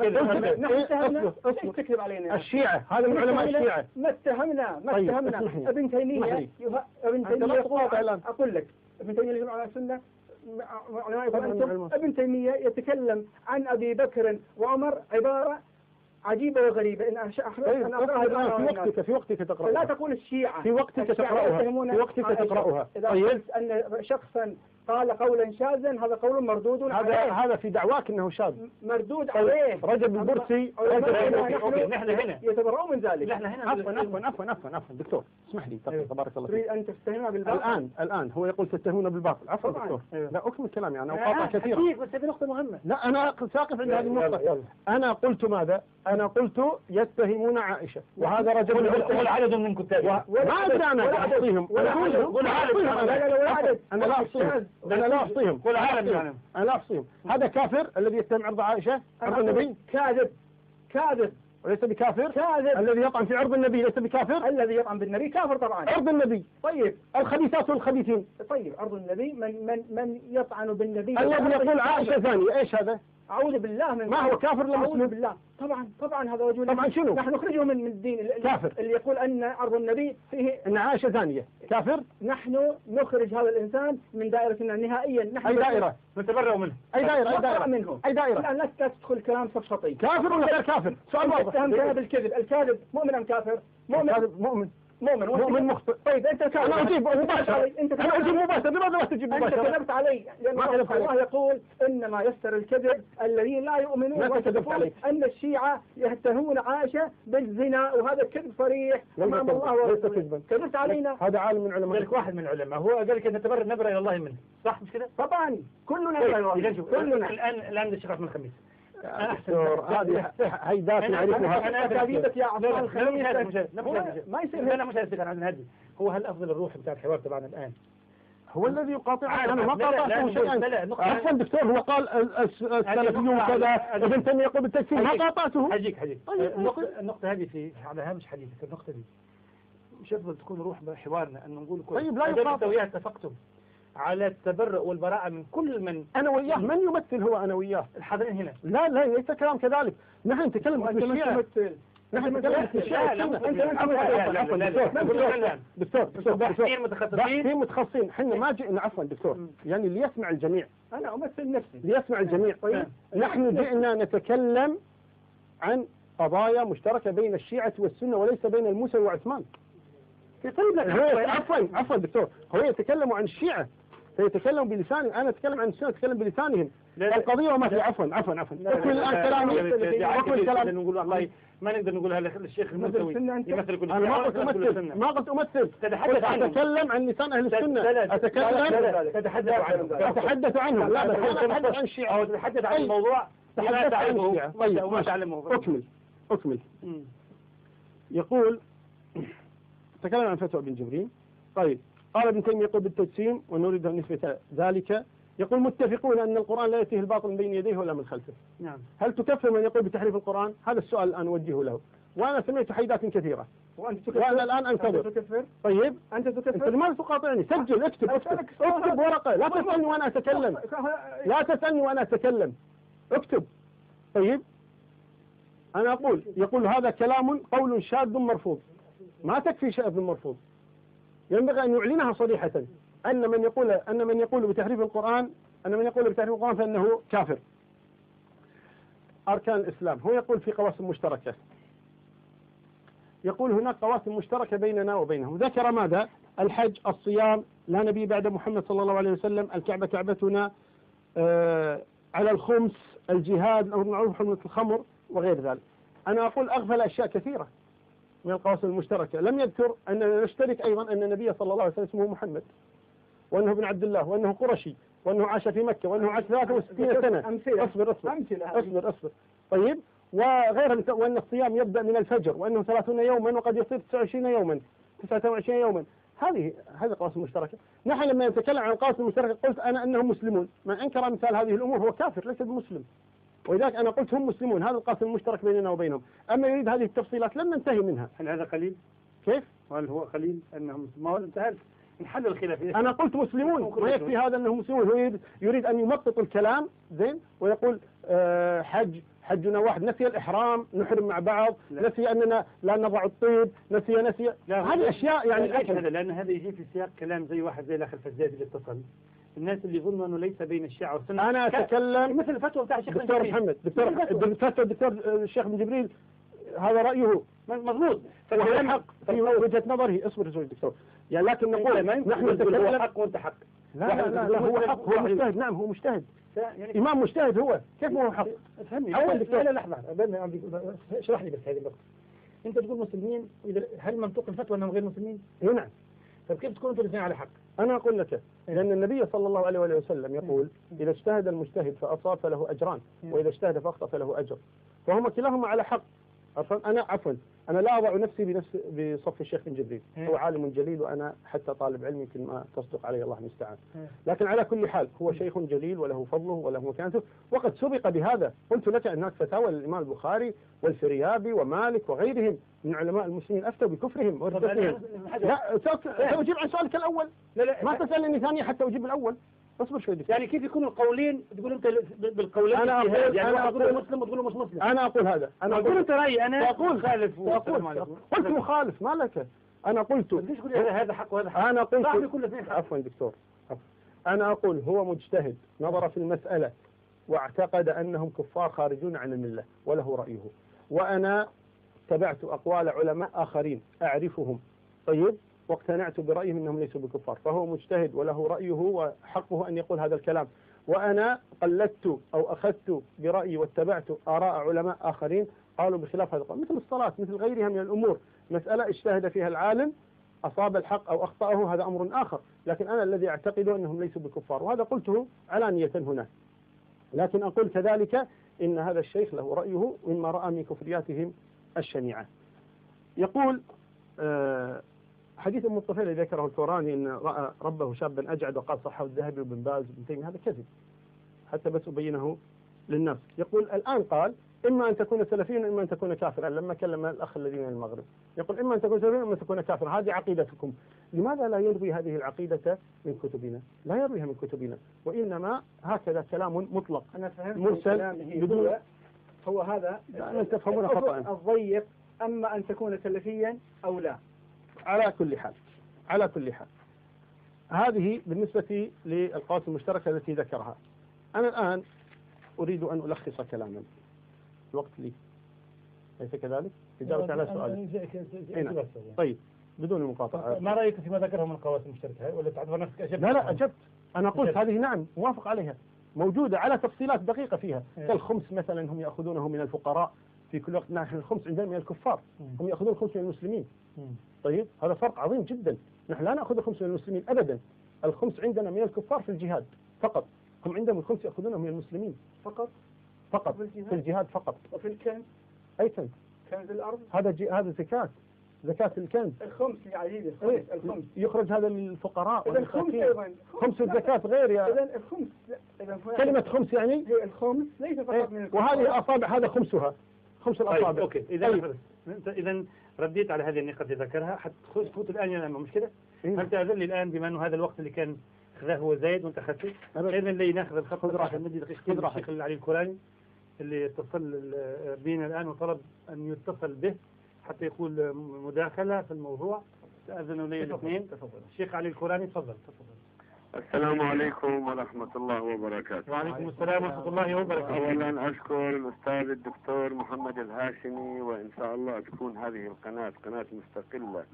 نحن تكذب علينا الشيعة، هذا من علماء الشيعة. ما اتهمنا ابن تيمية أقول لك ابن تيمية يجمع على السنة ابن تيمية يتكلم عن أبي بكر وعمر عبارة عجيبة وغريبة. إن في وقتك تقرأها. لا تقول الشيعة في وقتك تقرأها. إذا قلت أن شخصا قال قولا شاذا هذا قول مردود عليه. هذا في دعواك انه شاذ مردود عليه. رجب البرسي نحن هنا يتبرؤون من ذلك. نحن هنا عفوا دكتور اسمح لي تبارك الله تريد ان تتهمنا بالباطل. الان هو يقول تتهمون بالباطل. عفوا دكتور لا اكمل كلامي انا وقاطع كثيرا. بس هذه نقطة مهمة. لا انا ساقف عند هذه النقطة. انا قلت ماذا؟ انا قلت يتهمون عائشة وهذا رجل ولا عدد من كتابه. ما ادري انا اعطيهم. انا لا اعطيهم. انا لا اعصيهم. هذا كافر الذي يتهم عرض عائشة عرض النبي. كاذب وليس بكافر. كاذب الذي يطعن في عرض النبي ليس بكافر. الذي يطعن بالنبي كافر طبعا. عرض النبي. طيب الخبيثات والخبيثين. طيب عرض النبي من يطعن بالنبي. الذي يقول عائشة ثانية ايش هذا؟ أعوذ بالله من ما هو كافر ولا مسلم؟ أعوذ بالله. طبعا هذا رجل. طبعا شنو؟ نحن نخرجه من الدين. كافر. اللي يقول أن عرض النبي فيه أن عائشة ثانية كافر. نحن نخرج هذا الإنسان من دائرتنا نهائيا. نحن أي دائرة؟ نتبرأ منه. أي دائرة منه. أي دائرة؟ الآن لا تدخل كلام سفسطي. كافر ولا غير كافر؟ سؤال واضح. اتهمتنا بالكذب. الكاذب مؤمن أم كافر؟ مؤمن مخطئ. طيب أنت كافر. أنا أجيب مباشرة. أنا أجيب مباشرة. لماذا لا تجيب مباشرة؟ أنت كذبت علي. الله يقول إنما يستر الكذب الذين لا يؤمنون. وتقول أن الشيعة يتهمون عائشة بالزنا وهذا كذب صريح أمام الله ورسوله. كذبت علينا. هذا عالم من علماء. ذلك واحد من العلماء هو قال لك نبرأ إلى الله منه. صح مش كده؟ طبعا كلنا. كلنا الآن الشيخ أحمد الخميس. هذه هيدات نعرفها. أنا أكاذيبك يا عبد الخميس. ما يصير. أنا مش هستكن عن هذه. هو هل أفضل الروح بتاع الحوار تبعنا الآن؟ هو الذي يقاطع. أنا ما قاطعته شيئا. عفوا دكتور هو قال السلفيون كذا ابن تيمية يقول بالتكفير ما قاطعته. حجيك النقطة هذه في على هامش حديثك. النقطة دي مش أفضل تكون روح بحوارنا أن نقول كل. طيب لا يقاطع. وياه اتفقتم على التبرؤ والبراءة من كل من أنا وياه. من يمثل هو أنا وياه؟ الحاضرين هنا. لا ليس كلام كذلك. نحن نتكلم عن الشيعة. نحن نتكلم عن الشيعة. دكتور باحثين متخصصين. احنا ما جئنا عفوا دكتور يعني ليسمع الجميع. أنا أمثل نفسي ليسمع الجميع. نحن جئنا نتكلم عن قضايا مشتركة بين الشيعة والسنة وليس بين الموسوي وعثمان. طيب عفوا دكتور هو يتكلم عن الشيعة فيتكلم بلسانه. أنا أتكلم عن السنة أتكلم بلسانهم. القضية وما في عفوا أكمل الآن كلامي. نقول والله ما نقدر نقول هذا الشيخ الموسوي يمثل كل. أنا ما قلت أمثل. أتكلم عن لسان أهل السنة. أتحدث عنهم. لا بس أنا أتحدث عن الشيعة. أو تتحدث عن الموضوع لا تعرفه وما تعلمه. أكمل. يقول تكلم عن فتوى ابن جبرين. طيب قال ابن تيمية يقول بالتجسيم ونريد أن نثبت ذلك. يقول متفقون أن القرآن لا يأتيه الباطل من بين يديه ولا من خلفه. نعم. هل تكفر من يقول بتحريف القرآن؟ هذا السؤال الآن أوجهه له. وأنا سمعت حيدات كثيرة وأنا الآن أنتظر. طيب أنت لماذا تقاطعني؟ سجل اكتب ورقة. لا تسألني وأنا أتكلم. اكتب. طيب أنا أقول يقول هذا كلام قول شاذ مرفوض. ما تكفي شاذ مرفوض. ينبغي أن يعلنها صريحة أن من يقول بتحريف القرآن فإنه كافر. أركان الإسلام هو يقول في قواسم مشتركة. يقول هناك قواسم مشتركة بيننا وبينهم. ذكر ماذا؟ الحج، الصيام، لا نبي بعد محمد صلى الله عليه وسلم، الكعبة كعبتنا، على الخمس، الجهاد، الأمر بالمعروف حرمة الخمر وغير ذلك. أنا أقول أغفل أشياء كثيرة من القواسم المشتركة. لم يذكر أننا نشترك أيضا أن النبي صلى الله عليه وسلم اسمه محمد وأنه ابن عبد الله وأنه قرشي وأنه عاش في مكة وأنه عاش 63 سنة. أصبر. طيب وغيرها وأن الصيام يبدأ من الفجر وأنه 30 يوما وقد يصير 29 يوما 29 يوما. هذه القواسم المشتركة. نحن لما نتكلم عن القواسم المشتركة قلت أنا أنهم مسلمون، من أنكر مثال هذه الأمور هو كافر ليس بمسلم، ولذلك أنا قلت هم مسلمون، هذا القاسم المشترك بيننا وبينهم. أما يريد هذه التفصيلات لن ننتهي منها. هل هذا قليل؟ كيف؟ هل هو قليل أنهم ما هو انتهى نحل الخلاف؟ أنا قلت مسلمون، ما يكفي هذا أنهم مسلمون، هو يريد أن يمطط الكلام زين ويقول حجنا واحد، نسي الإحرام نحرم مع بعض، نسي أننا لا نضع الطيب، نسي هذه أشياء يعني هذا لأن هذا يجي في سياق كلام زي واحد زي الأخ الفزازي اللي اتصل، الناس اللي يظنوا أنه ليس بين الشيعة والسنة. أنا أتكلم مثل الفتوى بتاع الشيخ دكتور محمد، دكتور الشيخ بن جبريل هذا رأيه مضبوط، فهو حق في وجهة نظره. اصبر شوي دكتور، يعني لكن نقول نحن نتكلم حق وأنت حق. لا هو حق، هو مجتهد. نعم هو مجتهد، يعني إمام مجتهد هو، كيف هو حق؟ افهمني أول دكتور. لا لحظة اشرح لي بس هذه النقطة. أنت تقول مسلمين، هل منطق الفتوى أنهم غير مسلمين؟ نعم. طيب كيف تكونوا انتم الاثنين على حق؟ أنا أقول لك لأن النبي صلى الله عليه وسلم يقول إذا اجتهد المجتهد فأصاب فله أجران، وإذا اجتهد فأخطأ فله أجر، فهم كلاهما على حق. أنا لا أضع نفسي بصف الشيخ بن جبريل، هو عالم جليل وأنا حتى طالب علم يمكن ما تصدق عليه الله المستعان، لكن على كل حال هو شيخ جليل وله فضله وله مكانته، وقد سبق بهذا. قلت لك أن هناك فتاوى للإمام البخاري والفريابي ومالك وغيرهم من علماء المسلمين أفتوا بكفرهم وردتهم. لا سأجيب عن سؤالك الأول، ما تسألني ثانية حتى أجيب الأول. اصبر شوي دكتور. يعني كيف يكون القولين تقول انت بالقولين؟ انا اقول مسلم وتقول مش مسلم. انا اقول هذا، انا اقول انت رايي، انا اقول خالف قلت مخالف ما لك. انا قلت هذا حق وهذا حق. انا قلت عفوا دكتور، انا اقول هو مجتهد نظر في المسألة واعتقد انهم كفار خارجون عن الملة وله رأيه، وانا تبعت اقوال علماء اخرين اعرفهم طيب واقتنعت برأيهم أنهم ليسوا بكفار، فهو مجتهد وله رأيه وحقه أن يقول هذا الكلام، وأنا قلدت أو أخذت برأيي واتبعت آراء علماء آخرين قالوا بخلاف هذا القول، مثل الصلاة مثل غيرها من الأمور، مسألة اجتهد فيها العالم أصاب الحق أو أخطأه هذا أمر آخر، لكن أنا الذي أعتقد أنهم ليسوا بكفار، وهذا قلته علانية هنا. لكن أقول كذلك إن هذا الشيخ له رأيه مما رأى من كفرياتهم الشنيعة. يقول حديث أم الطفيل الذي ذكره الكوراني إن رأى ربه شابا أجعد وقال صحه الذهبي وابن باز وابن تيمية، هذا كذب حتى بس أبينه للناس. يقول الآن قال إما أن تكون سلفيا وإما أن تكون كافرا، لما كلم الأخ الذي من المغرب يقول إما أن تكون سلفيا وإما أن تكون كافرا، هذه عقيدتكم، لماذا لا يروي هذه العقيدة من كتبنا؟ لا يرويها من كتبنا، وإنما هكذا كلام مطلق أنا فهمت مرسل بدون هو هذا أن تفهمون خطأ الضيق، أما أن تكون سلفيا أو لا. على كل حال هذه بالنسبة للقواسم المشتركة التي ذكرها. أنا الآن أريد أن ألخص كلاما، الوقت لي ليس كذلك؟ إجابة على سؤال. طيب بدون المقاطعة، ما رأيك فيما ذكره من القواسم المشتركة ولا تعتبر نفسك أجبت؟ لا أجبت، أنا قلت هذه نعم موافق عليها، موجودة على تفصيلات دقيقة فيها. كالخمس مثلا هم يأخذونه من الفقراء في كل وقت، نحن الخمس عندنا من الكفار، هم يأخذون الخمس من المسلمين. طيب هذا فرق عظيم جدا، نحن لا نأخذ الخمس من المسلمين أبدا، الخمس عندنا من الكفار في الجهاد فقط، هم عندهم الخمس يأخذونه من المسلمين فقط في الجهاد فقط. وفي الكنز؟ أي كنز؟ كنز الأرض؟ هذا زكاة الكنز. الخمس يا عزيزي الخمس يخرج هذا للفقراء. إذا الخمس أيضا خمس الزكاة غير يا إذا الخمس كلمة خمس يعني الخمس ليس فقط من الكفار. وهذه الأصابع هذا خمسها، خمس الأصابع. طيب أوكي إذا رديت على هذه النقاط اللي ذكرها، حتفوت الآن يا مش كده؟ هل تأذن لي الآن بما أنه هذا الوقت اللي كان أخذه هو زايد وأنت أخذته؟ إذن لي ناخذ الخط راح المدي دقيقتين الشيخ علي الكوراني اللي اتصل بينا الآن وطلب أن يتصل به حتى يقول مداخلة في الموضوع. تأذنوا لي الاثنين. الشيخ علي الكوراني تفضل. السلام عليكم ورحمة الله وبركاته. وعليكم السلام ورحمة الله وبركاته. أولا أشكر الأستاذ الدكتور محمد الهاشمي، وإن شاء الله تكون هذه القناة قناة مستقلة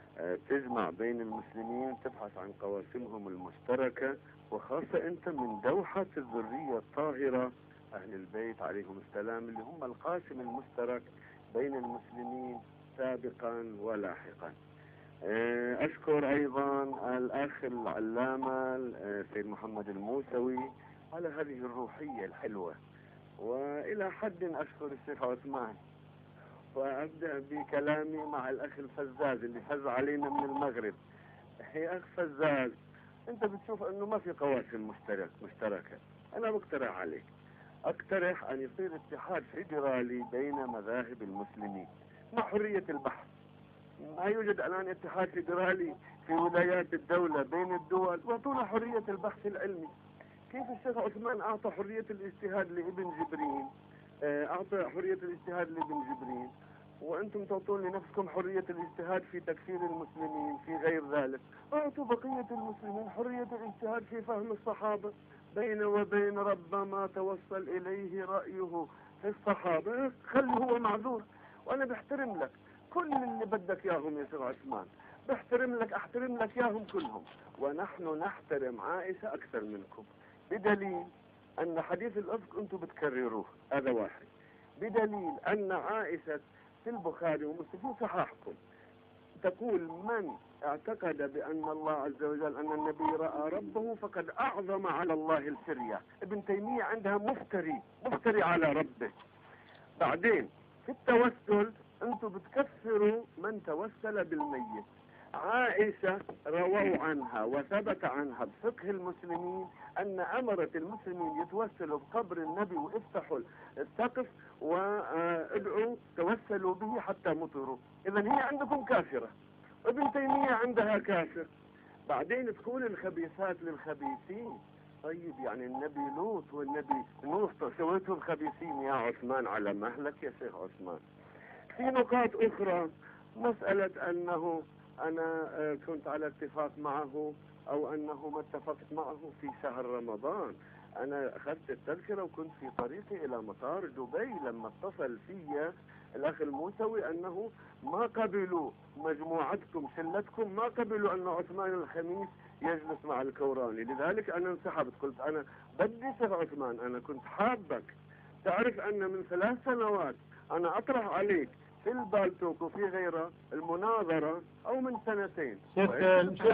تجمع بين المسلمين، تبحث عن قواسمهم المشتركة، وخاصة أنت من دوحة الذرية الطاهرة أهل البيت عليهم السلام اللي هم القاسم المشترك بين المسلمين سابقا ولاحقا. أشكر أيضا الأخ العلامة سيد محمد الموسوي على هذه الروحية الحلوة، وإلى حد أشكر الشيخ عثمان. وأبدأ بكلامي مع الأخ الفزاز اللي فز علينا من المغرب. يا أخ فزاز، أنت بتشوف أنه ما في قواسم مشتركة. أنا بقترح عليك، أقترح أن يصير اتحاد فيدرالي بين مذاهب المسلمين مع حرية البحث. ما يوجد الآن اتحاد فيدرالي في ولايات الدولة بين الدول، واعطونا حرية البحث العلمي. كيف الشيخ عثمان أعطى حرية الاجتهاد لابن جبرين، أعطى حرية الاجتهاد لابن جبرين، وأنتم تعطون لنفسكم حرية الاجتهاد في تكفير المسلمين في غير ذلك. أعطوا بقية المسلمين حرية الاجتهاد في فهم الصحابة بين وبين ربما توصل إليه رأيه في الصحابة، خلي هو معذور. وأنا بحترم لك كل اللي بدك ياهم يا شيخ عثمان، أحترم لك ياهم كلهم، ونحن نحترم عائشة أكثر منكم، بدليل أن حديث الأفك أنتم بتكرروه، هذا واحد. بدليل أن عائشة في البخاري ومسلم في صحاحكم تقول: من اعتقد بأن الله عز وجل أن النبي رأى ربه فقد أعظم على الله الفرية. ابن تيمية عندها مفتري على ربه. بعدين في التوسل أنتم بتكفروا من توسل بالميت. عائشة رووا عنها وثبت عنها بفقه المسلمين أن أمرت المسلمين يتوسلوا بقبر النبي وافتحوا السقف وادعوا توسلوا به حتى مطروا. إذا هي عندكم كافرة، ابن تيمية عندها كافر. بعدين تقول الخبيثات للخبيثين. طيب يعني النبي لوط والنبي نوح سويتهم خبيثين يا عثمان على مهلك يا شيخ عثمان. في نقاط أخرى، مسألة أنه أنا كنت على اتفاق معه أو أنه ما اتفقت معه في شهر رمضان. أنا أخذت التذكرة وكنت في طريقي إلى مطار دبي لما اتصل في الأخ الموسوي أنه ما قبلوا مجموعتكم شلتكم، ما قبلوا أن عثمان الخميس يجلس مع الكوراني. لذلك أنا انسحبت. قلت أنا بدي شيخ عثمان، أنا كنت حابك تعرف أن من 3 سنوات أنا أطرح عليك في البالتوك وفي غيره المناظرة، أو من 2 شيخ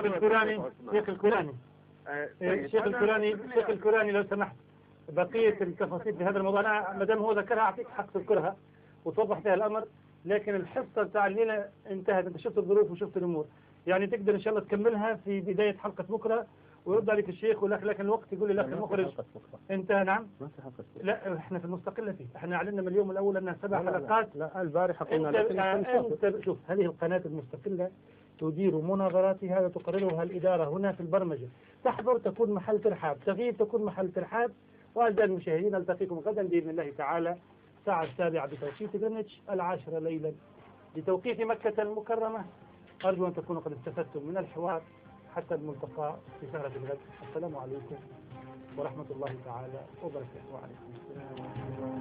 الكوراني لو سمحت، بقية التفاصيل في هذا الموضوع أنا ما دام هو ذكرها أعطيك حق تذكرها وتوضح فيها الأمر، لكن الحصة بتاع الليلة انتهت. أنت شفت الظروف وشفت الأمور، يعني تقدر إن شاء الله تكملها في بداية حلقة بكرة ويرد عليك الشيخ لكن الوقت يقول لي الأخ المخرج أنت نعم. لا احنا في المستقلة فيه، احنا أعلنا من اليوم الأول أنها 7 حلقات. لا البارحة قلنا أنت شوف هذه القناة المستقلة تدير مناظراتها وتقررها الإدارة هنا في البرمجة. تحضر تكون محل ترحاب، تغيب تكون محل ترحاب. وأعزائي المشاهدين نلتقيكم غدا بإذن الله تعالى الساعة 7 بتوقيت غرينتش 10 ليلا بتوقيت مكة المكرمة. أرجو أن تكونوا قد استفدتم من الحوار. حتى الملتقى في سهرة الغد. السلام عليكم ورحمة الله تعالى وبركاته. وعليكم السلام.